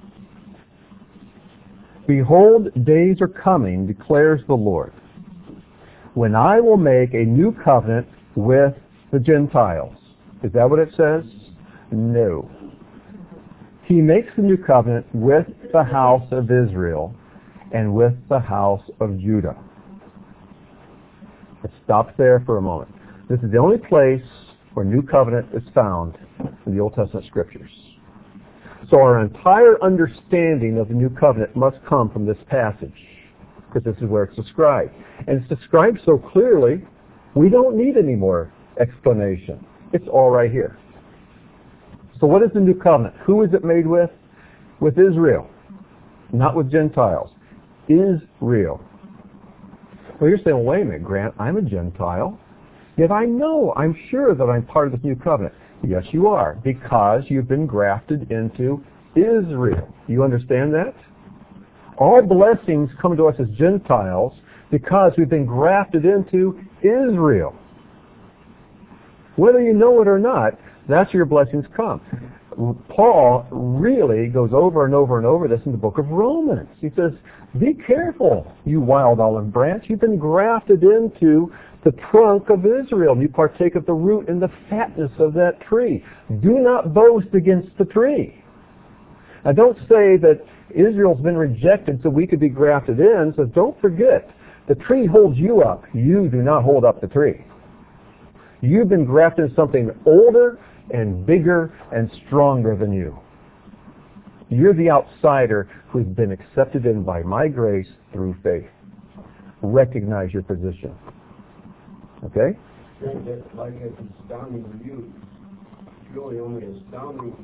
"Behold, days are coming, declares the Lord, when I will make a new covenant with the Gentiles." Is that what it says? No. He makes the new covenant with the house of Israel and with the house of Judah. Let's stop there for a moment. This is the only place where new covenant is found in the Old Testament Scriptures. So our entire understanding of the new covenant must come from this passage, because this is where it's described. And it's described so clearly, we don't need any more explanation. It's all right here. So what is the new covenant? Who is it made with? With Israel, not with Gentiles. Israel. Well, you're saying, well, wait a minute, Grant, I'm a Gentile. Yet I'm sure that I'm part of this new covenant. Yes, you are, because you've been grafted into Israel. You understand that? All blessings come to us as Gentiles because we've been grafted into Israel. Whether you know it or not, that's where your blessings come. Paul really goes over and over and over this in the book of Romans. He says, be careful, you wild olive branch. You've been grafted into the trunk of Israel, and you partake of the root and the fatness of that tree. Do not boast against the tree. Now, don't say that Israel's been rejected so we could be grafted in. So don't forget, the tree holds you up. You do not hold up the tree. You've been grafted into something older and bigger and stronger than you. You're the outsider who's been accepted in by my grace through faith. Recognize your position. Okay? That's like it's astounding to you. It's really only astounding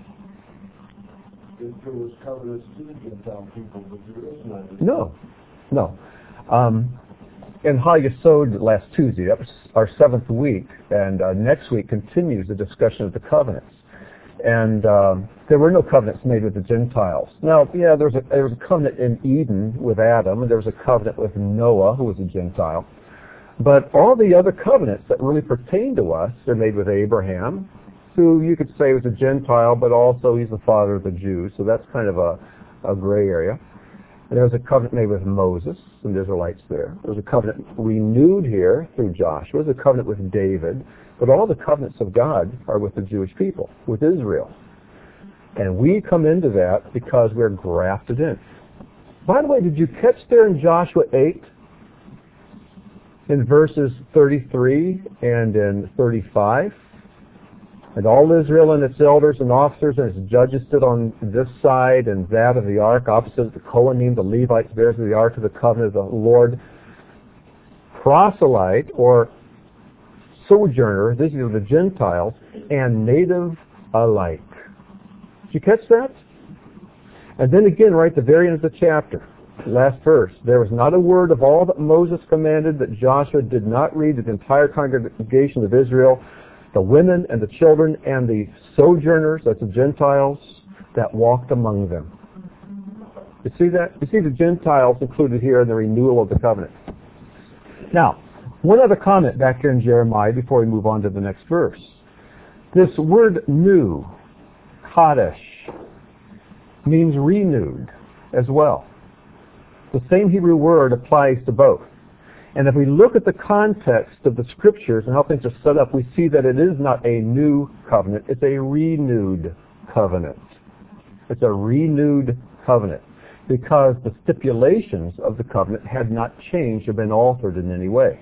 if there was covenants to the Gentile people, but there is none. No. in Hag-Yesod last Tuesday. That was our 7th week, and next week continues the discussion of the covenants. And there were no covenants made with the Gentiles. Now, yeah, there was a covenant in Eden with Adam, and there was a covenant with Noah, who was a Gentile. But all the other covenants that really pertain to us are made with Abraham, who you could say was a Gentile, but also he's the father of the Jews, so that's kind of a gray area. And there was a covenant made with Moses, some Israelites there. There was a covenant renewed here through Joshua. There was a covenant with David. But all the covenants of God are with the Jewish people, with Israel. And we come into that because we're grafted in. By the way, did you catch there in Joshua 8, in verses 33 and in 35? And all Israel and its elders and officers and its judges stood on this side and that of the ark, opposite the Kohanim, the Levites, bearers of the ark of the covenant of the Lord. Proselyte, or sojourner, these are the Gentiles, and native alike. Did you catch that? And then again, right at the very end of the chapter, last verse, there was not a word of all that Moses commanded that Joshua did not read to the entire congregation of Israel, the women and the children and the sojourners, that's the Gentiles, that walked among them. You see that? You see the Gentiles included here in the renewal of the covenant. Now, one other comment back here in Jeremiah before we move on to the next verse. This word new, Kadesh, means renewed as well. The same Hebrew word applies to both. And if we look at the context of the scriptures and how things are set up, we see that it is not a new covenant, it's a renewed covenant. It's a renewed covenant because the stipulations of the covenant had not changed or been altered in any way.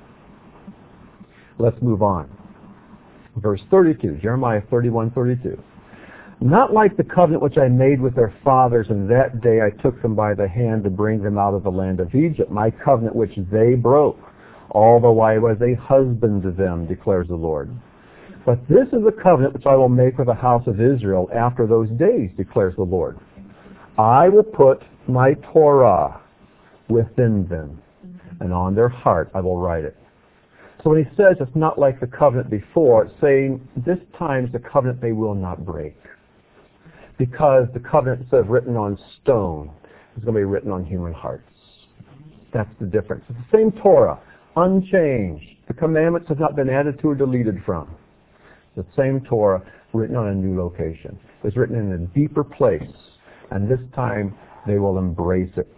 Let's move on. Verse 32, Jeremiah 31:32. Not like the covenant which I made with their fathers, and that day I took them by the hand to bring them out of the land of Egypt, my covenant which they broke, although I was a husband to them, declares the Lord. But this is the covenant which I will make with the house of Israel after those days, declares the Lord. I will put my Torah within them, and on their heart I will write it. So when he says it's not like the covenant before, it's saying this time is the covenant they will not break. Because the covenant, instead of written on stone, is going to be written on human hearts. That's the difference. It's the same Torah, unchanged. The commandments have not been added to or deleted from. The same Torah written on a new location. It was written in a deeper place, and this time they will embrace it.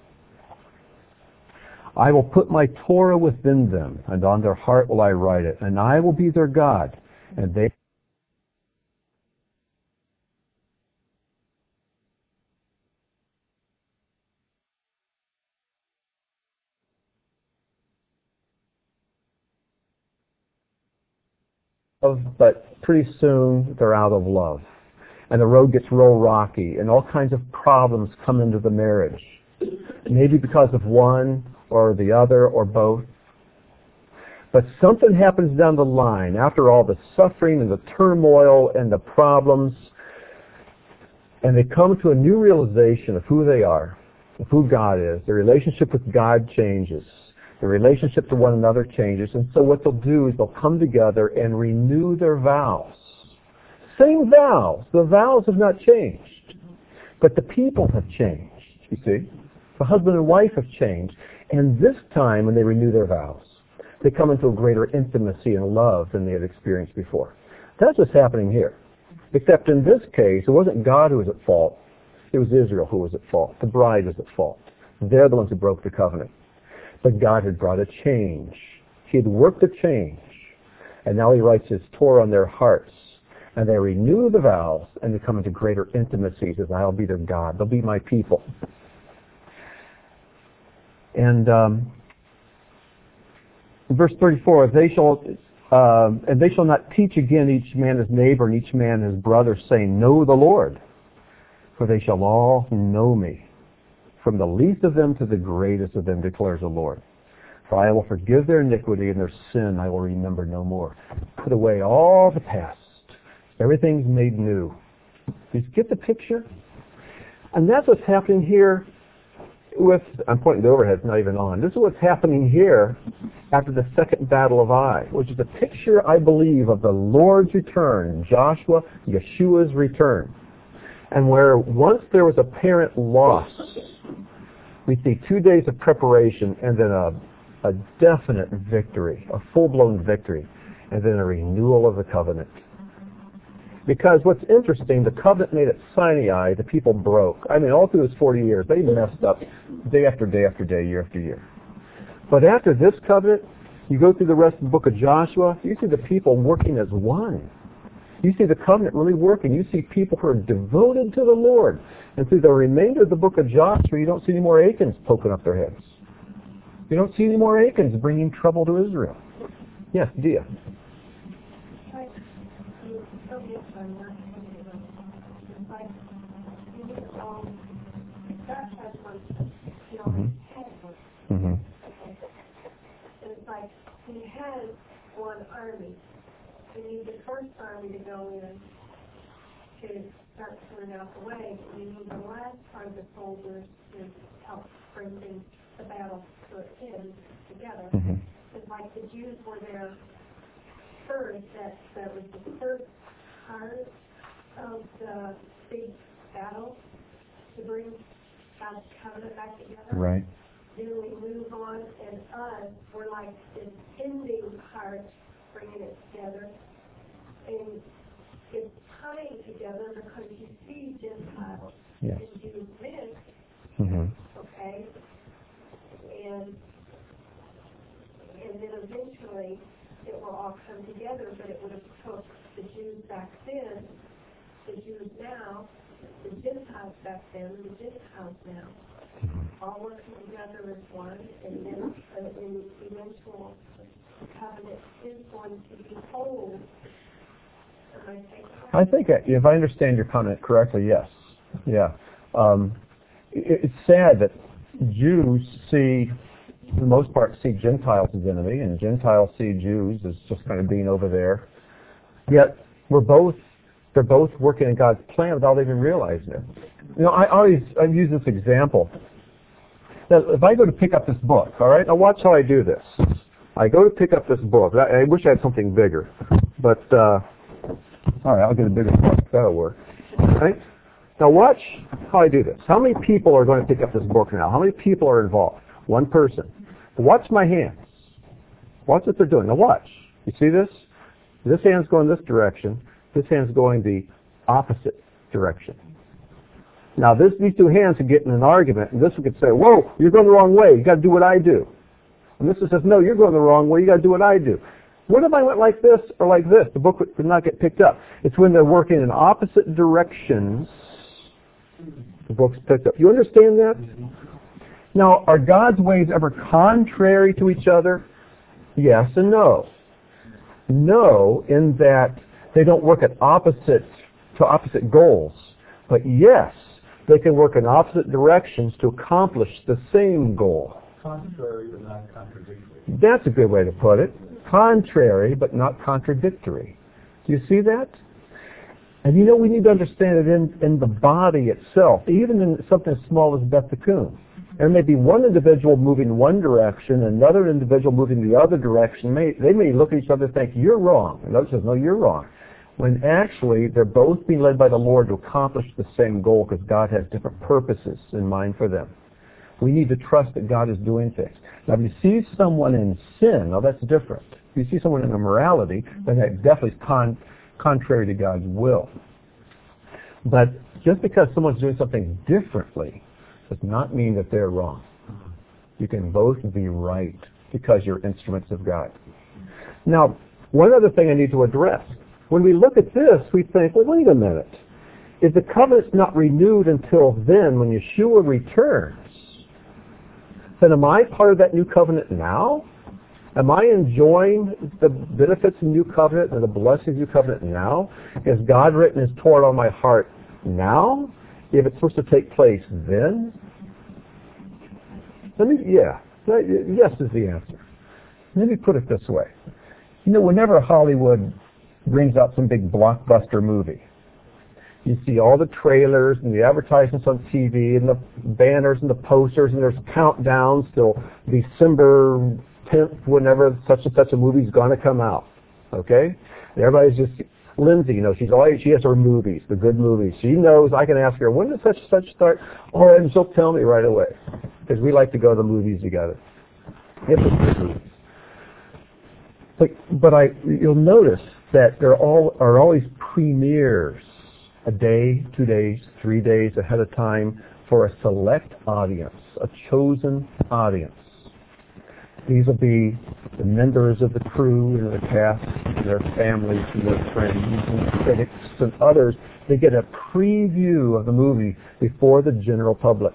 I will put my Torah within them, and on their heart will I write it, and I will be their God, and they but pretty soon they're out of love. And the road gets real rocky, and all kinds of problems come into the marriage. Maybe because of one or the other or both. But something happens down the line after all the suffering and the turmoil and the problems, and they come to a new realization of who they are, of who God is. Their relationship with God changes. The relationship to one another changes, and so what they'll do is they'll come together and renew their vows. Same vows. The vows have not changed, but the people have changed, you see. The husband and wife have changed, and this time when they renew their vows, they come into a greater intimacy and love than they had experienced before. That's what's happening here. Except in this case, it wasn't God who was at fault. It was Israel who was at fault. The bride was at fault. They're the ones who broke the covenant. But God had brought a change. He had worked a change. And now he writes his Torah on their hearts. And they renew the vows and they come into greater intimacy. He says, I'll be their God. They'll be my people. And in verse 34, they shall not teach again each man his neighbor and each man his brother, saying, Know the Lord. For they shall all know me. From the least of them to the greatest of them, declares the Lord. For I will forgive their iniquity and their sin I will remember no more. Put away all the past. Everything's made new. Do you get the picture? And that's what's happening here I'm pointing to overhead, it's not even on. This is what's happening here after the second battle of Ai, which is a picture, I believe, of the Lord's return, Joshua, Yeshua's return. And where once there was apparent loss, we see 2 days of preparation and then a definite victory, a full-blown victory, and then a renewal of the covenant. Because what's interesting, the covenant made at Sinai, the people broke. I mean, all through those 40 years, they messed up day after day after day, year after year. But after this covenant, you go through the rest of the book of Joshua, you see the people working as one. You see the covenant really working. You see people who are devoted to the Lord. And through the remainder of the book of Joshua, you don't see any more Acans poking up their heads. You don't see any more Acans bringing trouble to Israel. Yes, Dia. Mm-hmm. It's like he had one army. You need the first army to go in to start clearing out the way. You need the last part of the soldiers to help bring the battle to an end together. Mm-hmm. It's like the Jews were there first. That was the first part of the big battle to bring God's covenant back together. Right. Then we move on, and us, we're like this ending part, bringing it together. And it's tying together because you see Gentiles Yes. and Jews mixed, Mm-hmm. okay? And then eventually it will all come together, but it would have took the Jews back then, the Jews now, the Gentiles back then, and the Gentiles now. All working together as one, and then an eventual covenant is going to be whole. I think if I understand your comment correctly, yes. Yeah. It's sad that Jews see, for the most part, see Gentiles as enemy, and Gentiles see Jews as just kind of being over there. Yet they're both working in God's plan without even realizing it. You know, I use this example. Now, if I go to pick up this book, all right, now watch how I do this. I go to pick up this book. I wish I had something bigger, but all right, I'll get a bigger book. That'll work. All right? Now watch how I do this. How many people are going to pick up this book now? How many people are involved? One person. Watch my hands. Watch what they're doing. Now watch. You see this? This hand's going this direction. This hand's going the opposite direction. Now these two hands could get in an argument, and this one could say, whoa, you're going the wrong way. You got to do what I do. And this one says, no, you're going the wrong way. You got to do what I do. What if I went like this or like this? The book would not get picked up. It's when they're working in opposite directions, the book's picked up. You understand that? Now, are God's ways ever contrary to each other? Yes and no. No, in that they don't work at opposite goals. But yes, they can work in opposite directions to accomplish the same goal. Contrary but not contradictory. That's a good way to put it. Contrary but not contradictory. Do you see that? And you know, we need to understand it in the body itself, even in something as small as Beth Tikkun. There may be one individual moving one direction, another individual moving the other direction. They may look at each other and think, you're wrong. And the other says, no, you're wrong. When actually, they're both being led by the Lord to accomplish the same goal because God has different purposes in mind for them. We need to trust that God is doing things. Now, if you see someone in sin, now that's different. If you see someone in immorality, then that definitely is contrary to God's will. But just because someone's doing something differently does not mean that they're wrong. You can both be right because you're instruments of God. Now, one other thing I need to address. When we look at this, we think, well, wait a minute. If the covenant's not renewed until then, when Yeshua returns, then am I part of that new covenant now? Am I enjoying the benefits of the new covenant and the blessings of the new covenant now? Has God written His Torah on my heart now? If it's supposed to take place then? Yes is the answer. Let me put it this way. You know, whenever Hollywood brings out some big blockbuster movie, You see all the trailers and the advertisements on TV and the banners and the posters, and there's countdowns till December 10th, whenever such and such a movie's going to come out. Okay? And everybody's just, Lindsay, she has her movies, the good movies. She knows, I can ask her, when does such and such start? Oh, and she'll tell me right away. Because we like to go to the movies together. It's a good movie. But you'll notice that there are always premieres a day, 2 days, 3 days ahead of time for a select audience, a chosen audience. These will be the members of the crew and the cast, their families and their friends and critics and others. They get a preview of the movie before the general public.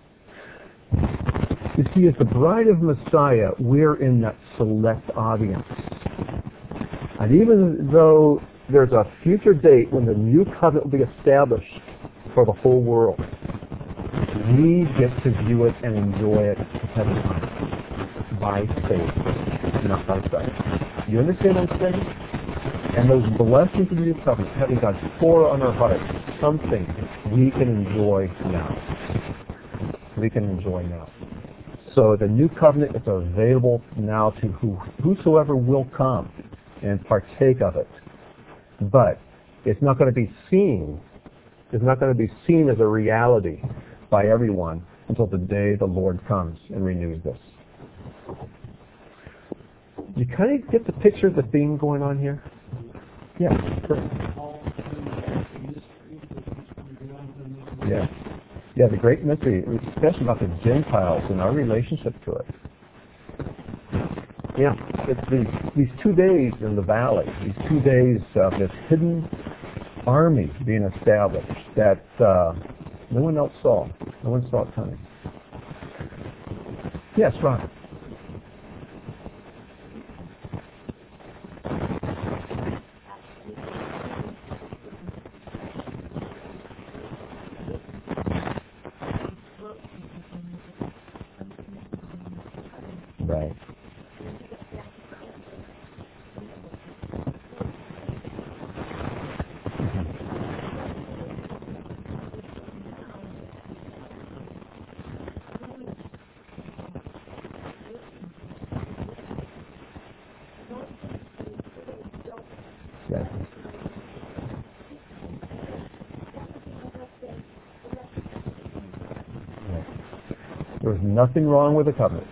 You see, as the bride of Messiah, we're in that select audience. And even though there's a future date when the new covenant will be established for the whole world, we get to view it and enjoy it ahead of time by faith, not by sight. You understand what I'm saying? And those blessings of the new covenant, having God's Torah on our hearts, something we can enjoy now. We can enjoy now. So the new covenant is available now to whosoever will come and partake of it. But it's not going to be seen. It's not going to be seen as a reality by everyone until the day the Lord comes and renews this. You kind of get the picture of the theme going on here? Yeah. Sure. Yeah. Yeah, the great mystery, especially about the Gentiles and our relationship to it. Yeah, it's these 2 days in the valley, these 2 days of this hidden army being established that no one else saw. No one saw it coming. Yes, Ron. Right. Yes. There's nothing wrong with the covenant.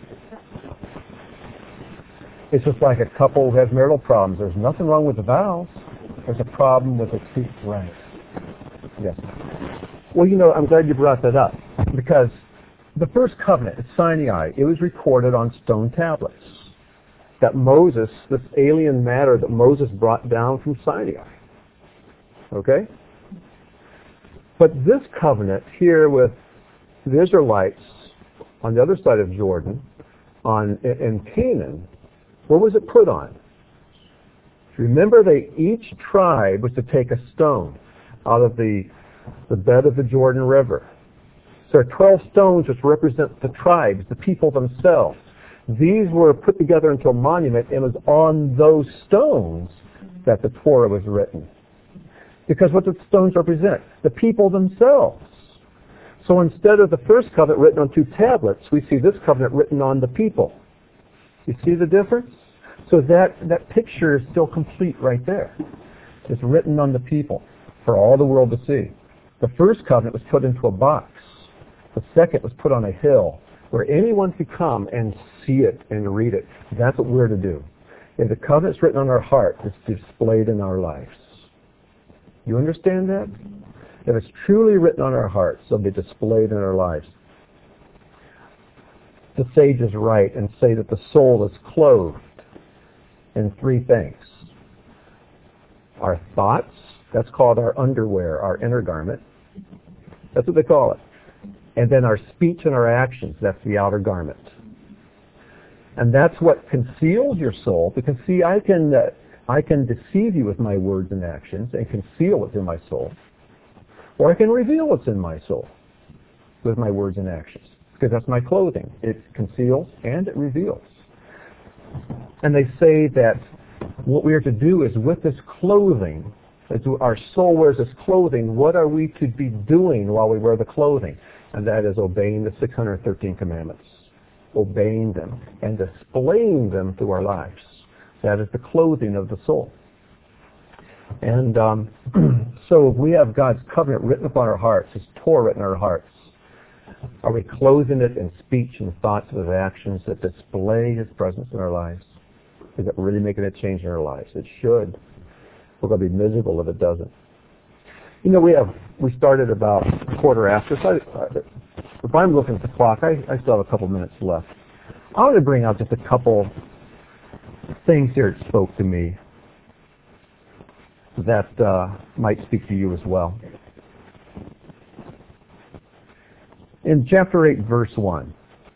It's just like a couple who has marital problems. There's nothing wrong with the vows. There's a problem with the two ranks. Yes. Well, I'm glad you brought that up, because the first covenant at Sinai, it was recorded on stone tablets. That Moses, this alien matter that Moses brought down from Sinai. Okay? But this covenant here with the Israelites on the other side of Jordan, in Canaan, what was it put on? Remember, each tribe was to take a stone out of the bed of the Jordan River. So there are 12 stones which represent the tribes, the people themselves. These were put together into a monument, and it was on those stones that the Torah was written. Because what did the stones represent? The people themselves. So instead of the first covenant written on 2 tablets, we see this covenant written on the people. You see the difference? So that picture is still complete right there. It's written on the people for all the world to see. The first covenant was put into a box. The second was put on a hill where anyone could come and see it and read it. That's what we're to do. If the covenant's written on our heart, it's displayed in our lives. You understand that? If it's truly written on our hearts, it'll be displayed in our lives. The sages write and say that the soul is clothed in 3 things. Our thoughts, that's called our underwear, our inner garment. That's what they call it. And then our speech and our actions, that's the outer garment. And that's what conceals your soul, because see, I can deceive you with my words and actions and conceal what's in my soul. Or I can reveal what's in my soul with my words and actions, because that's my clothing. It conceals and it reveals. And they say that what we are to do is with this clothing As our soul wears this clothing, what are we to be doing while we wear the clothing? And that is obeying the 613 commandments. Obeying them and displaying them through our lives. That is the clothing of the soul. And so we have God's covenant written upon our hearts, His Torah written in our hearts. Are we clothing it in speech and thoughts and actions that display His presence in our lives? Is it really making a change in our lives? It should. We're going to be miserable if it doesn't. You know, we started about a quarter after. So if I'm looking at the clock, I still have a couple minutes left. I want to bring out just a couple things here that spoke to me that might speak to you as well. In chapter 8, verse 1,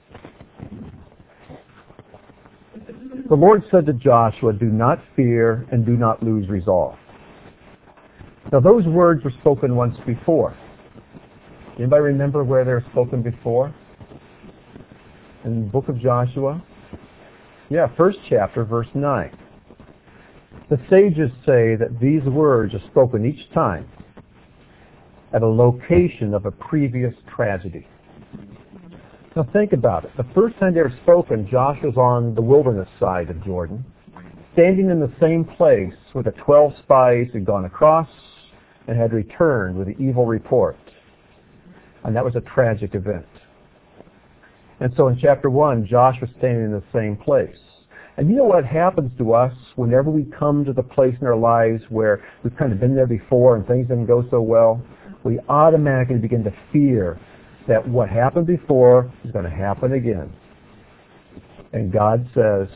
the Lord said to Joshua, "Do not fear and do not lose resolve." Now those words were spoken once before. Anybody remember where they were spoken before? In the book of Joshua? Yeah, first chapter, verse 9. The sages say that these words are spoken each time at a location of a previous tragedy. Now think about it. The first time they were spoken, Joshua's on the wilderness side of Jordan, standing in the same place where the 12 spies had gone across and had returned with the evil report. And that was a tragic event. And so in chapter 1, Joshua's standing in the same place. And you know what happens to us whenever we come to the place in our lives where we've kind of been there before and things didn't go so well? We automatically begin to fear that what happened before is going to happen again. And God says,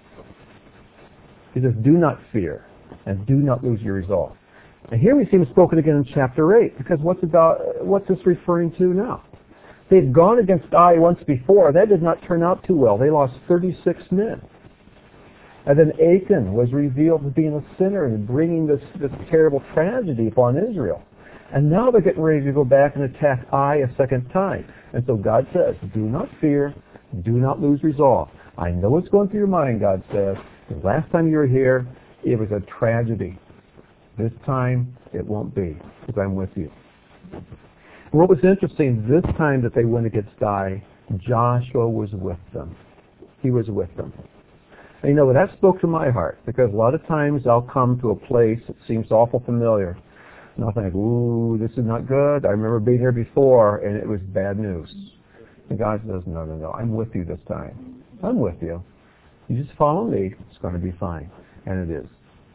He says, "Do not fear and do not lose your resolve." And here we see Him spoken again in chapter 8, because what's this referring to now? They had gone against Ai once before. That did not turn out too well. They lost 36 men. And then Achan was revealed as being a sinner and bringing this terrible tragedy upon Israel. And now they're getting ready to go back and attack Ai a second time. And so God says, "Do not fear, do not lose resolve." I know what's going through your mind, God says. The last time you were here, it was a tragedy. This time, it won't be, because I'm with you. And what was interesting, this time that they went against Ai, Joshua was with them. He was with them. And you know, that spoke to my heart, because a lot of times I'll come to a place that seems awful familiar, and I'll think, "Ooh, this is not good. I remember being here before, and it was bad news." And God says, no, I'm with you this time. I'm with you. You just follow me. It's going to be fine. And it is.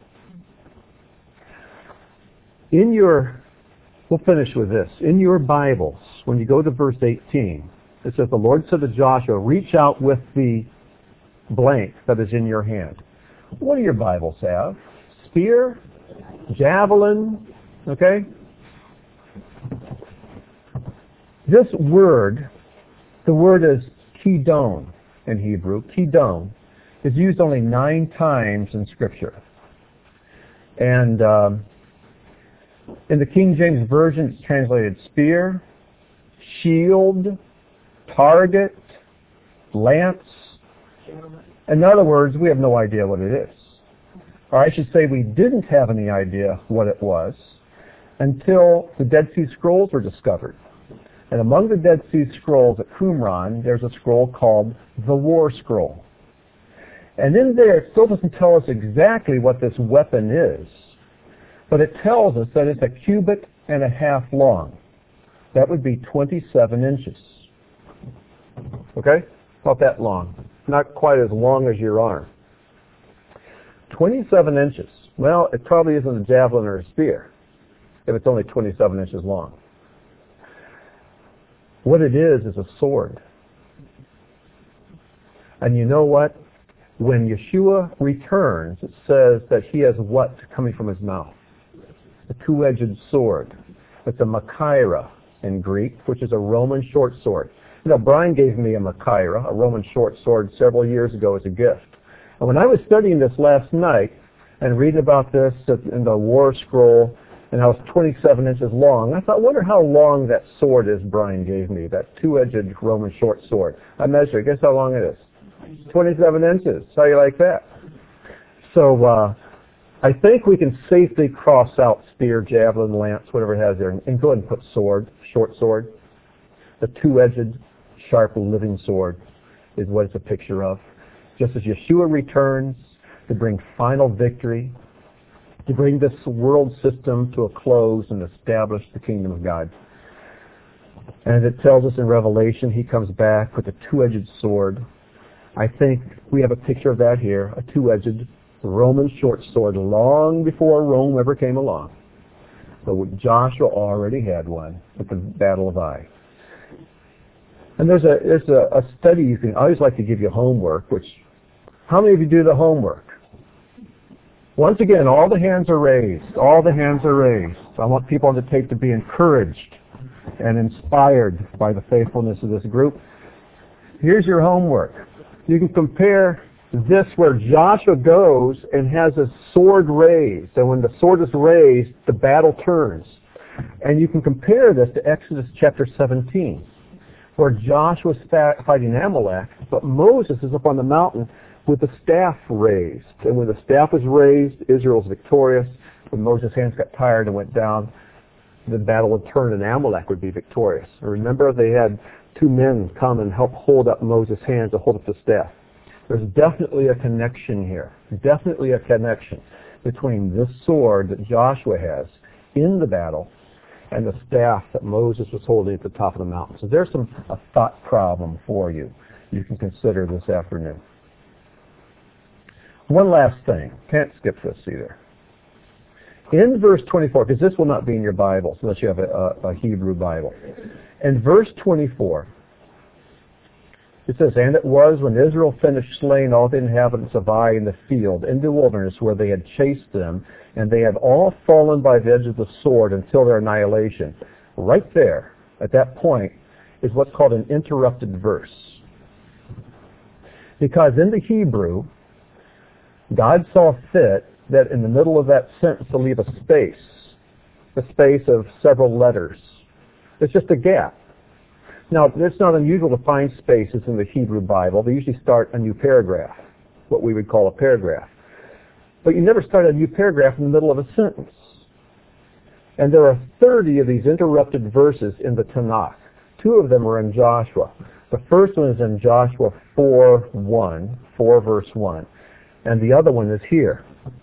We'll finish with this. In your Bibles, when you go to verse 18, it says, "The Lord said to Joshua, reach out with the blank that is in your hand." What do your Bibles have? Spear? Javelin? Okay? This word, the word is kidon in Hebrew. Kidon is used only 9 times in Scripture. And in the King James Version, it's translated spear, shield, target, lance. In other words, we have no idea what it is. Or I should say we didn't have any idea what it was until the Dead Sea Scrolls were discovered. And among the Dead Sea Scrolls at Qumran, there's a scroll called the War Scroll. And in there, it still doesn't tell us exactly what this weapon is, but it tells us that it's a cubit and a half long. That would be 27 inches. Okay? About that long. Not quite as long as your arm. 27 inches. Well, it probably isn't a javelin or a spear if it's only 27 inches long. What it is a sword. And you know what? When Yeshua returns, it says that he has what coming from his mouth? A two-edged sword. It's a machaira in Greek, which is a Roman short sword. You know, Brian gave me a machaira, a Roman short sword, several years ago as a gift. And when I was studying this last night and reading about this in the War Scroll, and how it's 27 inches long, I thought, wonder how long that sword is Brian gave me, that two-edged Roman short sword. I measured. Guess how long it is? 27 inches. How do you like that? So I think we can safely cross out spear, javelin, lance, whatever it has there, and go ahead and put sword, short sword. The two-edged, sharp, living sword is what it's a picture of. Just as Yeshua returns to bring final victory, to bring this world system to a close and establish the kingdom of God. And it tells us in Revelation, he comes back with a two-edged sword. I think we have a picture of that here, a two-edged Roman short sword, long before Rome ever came along. So Joshua already had one at the Battle of Ai. And there's a study you can, I always like to give you homework, which, how many of you do the homework? Once again, all the hands are raised. All the hands are raised. I want people on the tape to be encouraged and inspired by the faithfulness of this group. Here's your homework. You can compare this where Joshua goes and has a sword raised. And when the sword is raised, the battle turns. And you can compare this to Exodus chapter 17, where Joshua is fighting Amalek, but Moses is up on the mountain with the staff raised. And when the staff was raised, Israel was victorious. When Moses' hands got tired and went down, the battle would turn and Amalek would be victorious. And remember, they had two men come and help hold up Moses' hands to hold up the staff. There's definitely a connection here. Definitely a connection between this sword that Joshua has in the battle and the staff that Moses was holding at the top of the mountain. So there's a thought problem for you can consider this afternoon. One last thing. Can't skip this either. In verse 24, because this will not be in your Bible unless you have a Hebrew Bible. In verse 24, it says, "And it was when Israel finished slaying all the inhabitants of Ai in the field, in the wilderness where they had chased them, and they had all fallen by the edge of the sword until their annihilation." Right there, at that point, is what's called an interrupted verse. Because in the Hebrew, God saw fit that in the middle of that sentence to leave a space of several letters. It's just a gap. Now, it's not unusual to find spaces in the Hebrew Bible. They usually start a new paragraph, what we would call a paragraph. But you never start a new paragraph in the middle of a sentence. And there are 30 of these interrupted verses in the Tanakh. 2 of them are in Joshua. The first one is in Joshua 4 verse 1. And the other one is here.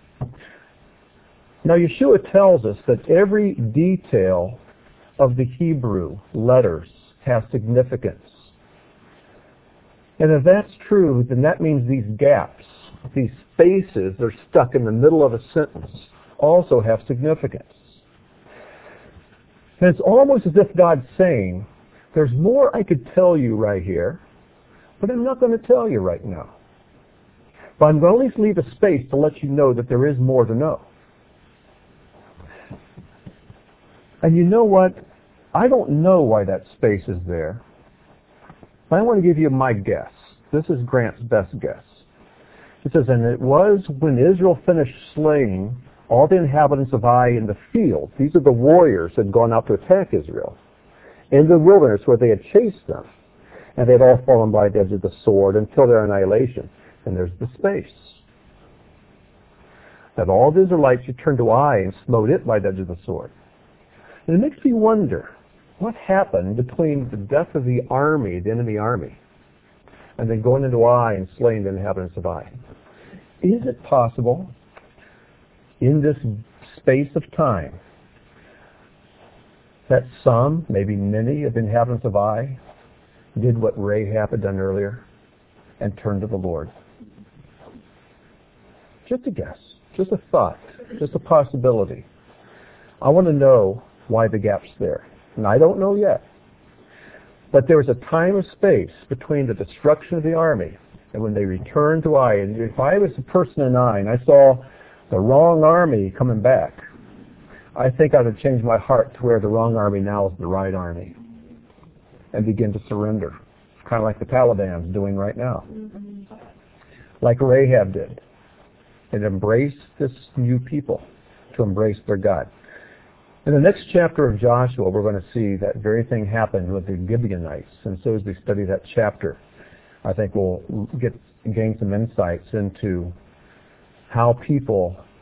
Now, Yeshua tells us that every detail of the Hebrew letters has significance. And if that's true, then that means these gaps, these spaces that are stuck in the middle of a sentence, also have significance. And it's almost as if God's saying, there's more I could tell you right here, but I'm not going to tell you right now. But I'm going to at least leave a space to let you know that there is more to know. And you know what? I don't know why that space is there. But I want to give you my guess. This is Grant's best guess. It says, "And it was when Israel finished slaying all the inhabitants of Ai in the field." These are the warriors that had gone out to attack Israel. "In the wilderness where they had chased them. And they had all fallen by the edge of the sword until their annihilation." And there's the space. "That all the Israelites returned to Ai and smote it by the edge of the sword." And it makes me wonder, what happened between the death of the army, the enemy army, and then going into Ai and slaying the inhabitants of Ai? Is it possible, in this space of time, that some, maybe many, of the inhabitants of Ai did what Rahab had done earlier and turned to the Lord? Just a guess, just a thought, just a possibility. I want to know why the gap's there. And I don't know yet. But there was a time of space between the destruction of the army and when they returned to Ai. And if I was a person in Ai and I saw the wrong army coming back, I think I would change my heart to where the wrong army now is the right army and begin to surrender. Kind of like the Taliban's doing right now. Like Rahab did. And embrace this new people, to embrace their God. In the next chapter of Joshua, we're going to see that very thing happened with the Gibeonites. And so as we study that chapter, I think we'll gain some insights into how people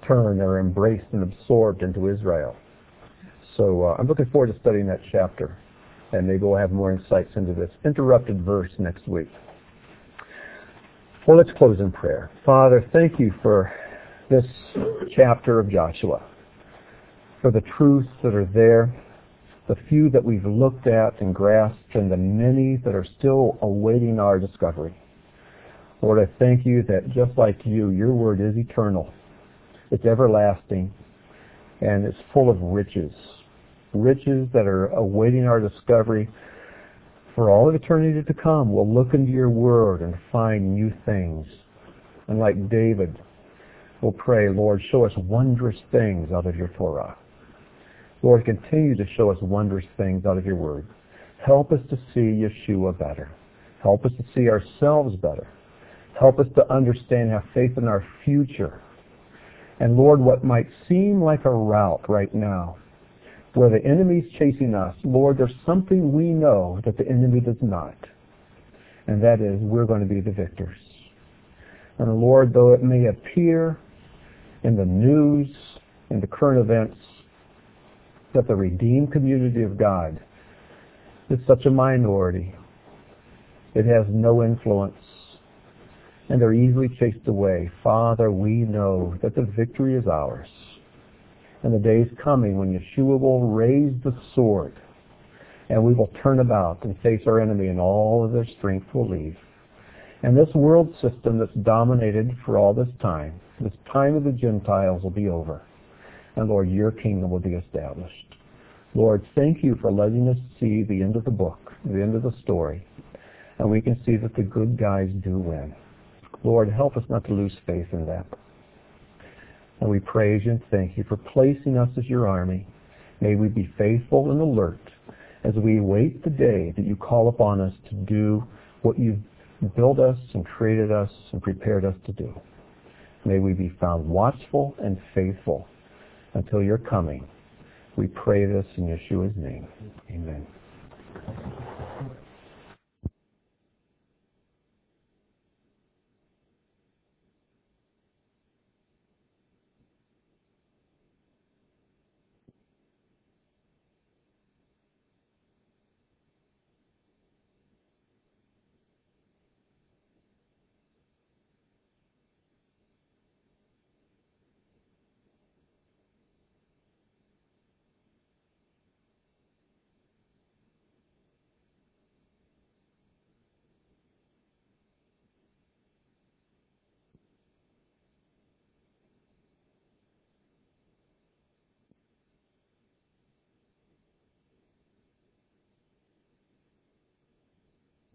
turn are embraced and absorbed into Israel. So I'm looking forward to studying that chapter, and maybe we'll have more insights into this interrupted verse next week. Well, let's close in prayer. Father, thank you for this chapter of Joshua, for the truths that are there, the few that we've looked at and grasped, and the many that are still awaiting our discovery. Lord, I thank you that just like you, your word is eternal. It's everlasting, and it's full of riches. Riches that are awaiting our discovery for all of eternity to come. We'll look into your word and find new things. And like David, we'll pray, Lord, show us wondrous things out of your Torah. Lord, continue to show us wondrous things out of your word. Help us to see Yeshua better. Help us to see ourselves better. Help us to understand, have faith in our future. And Lord, what might seem like a rout right now, where the enemy's chasing us, Lord, there's something we know that the enemy does not. And that is, we're going to be the victors. And Lord, though it may appear in the news, in the current events, that the redeemed community of God is such a minority, it has no influence, and they're easily chased away. Father, we know that the victory is ours. And the day is coming when Yeshua will raise the sword, and we will turn about and face our enemy, and all of their strength will leave. And this world system that's dominated for all this time of the Gentiles will be over. And Lord, your kingdom will be established. Lord, thank you for letting us see the end of the book, the end of the story. And we can see that the good guys do win. Lord, help us not to lose faith in that. And we praise you and thank you for placing us as your army. May we be faithful and alert as we await the day that you call upon us to do what you've built us and created us and prepared us to do. May we be found watchful and faithful until your coming. We pray this in Yeshua's name. Amen.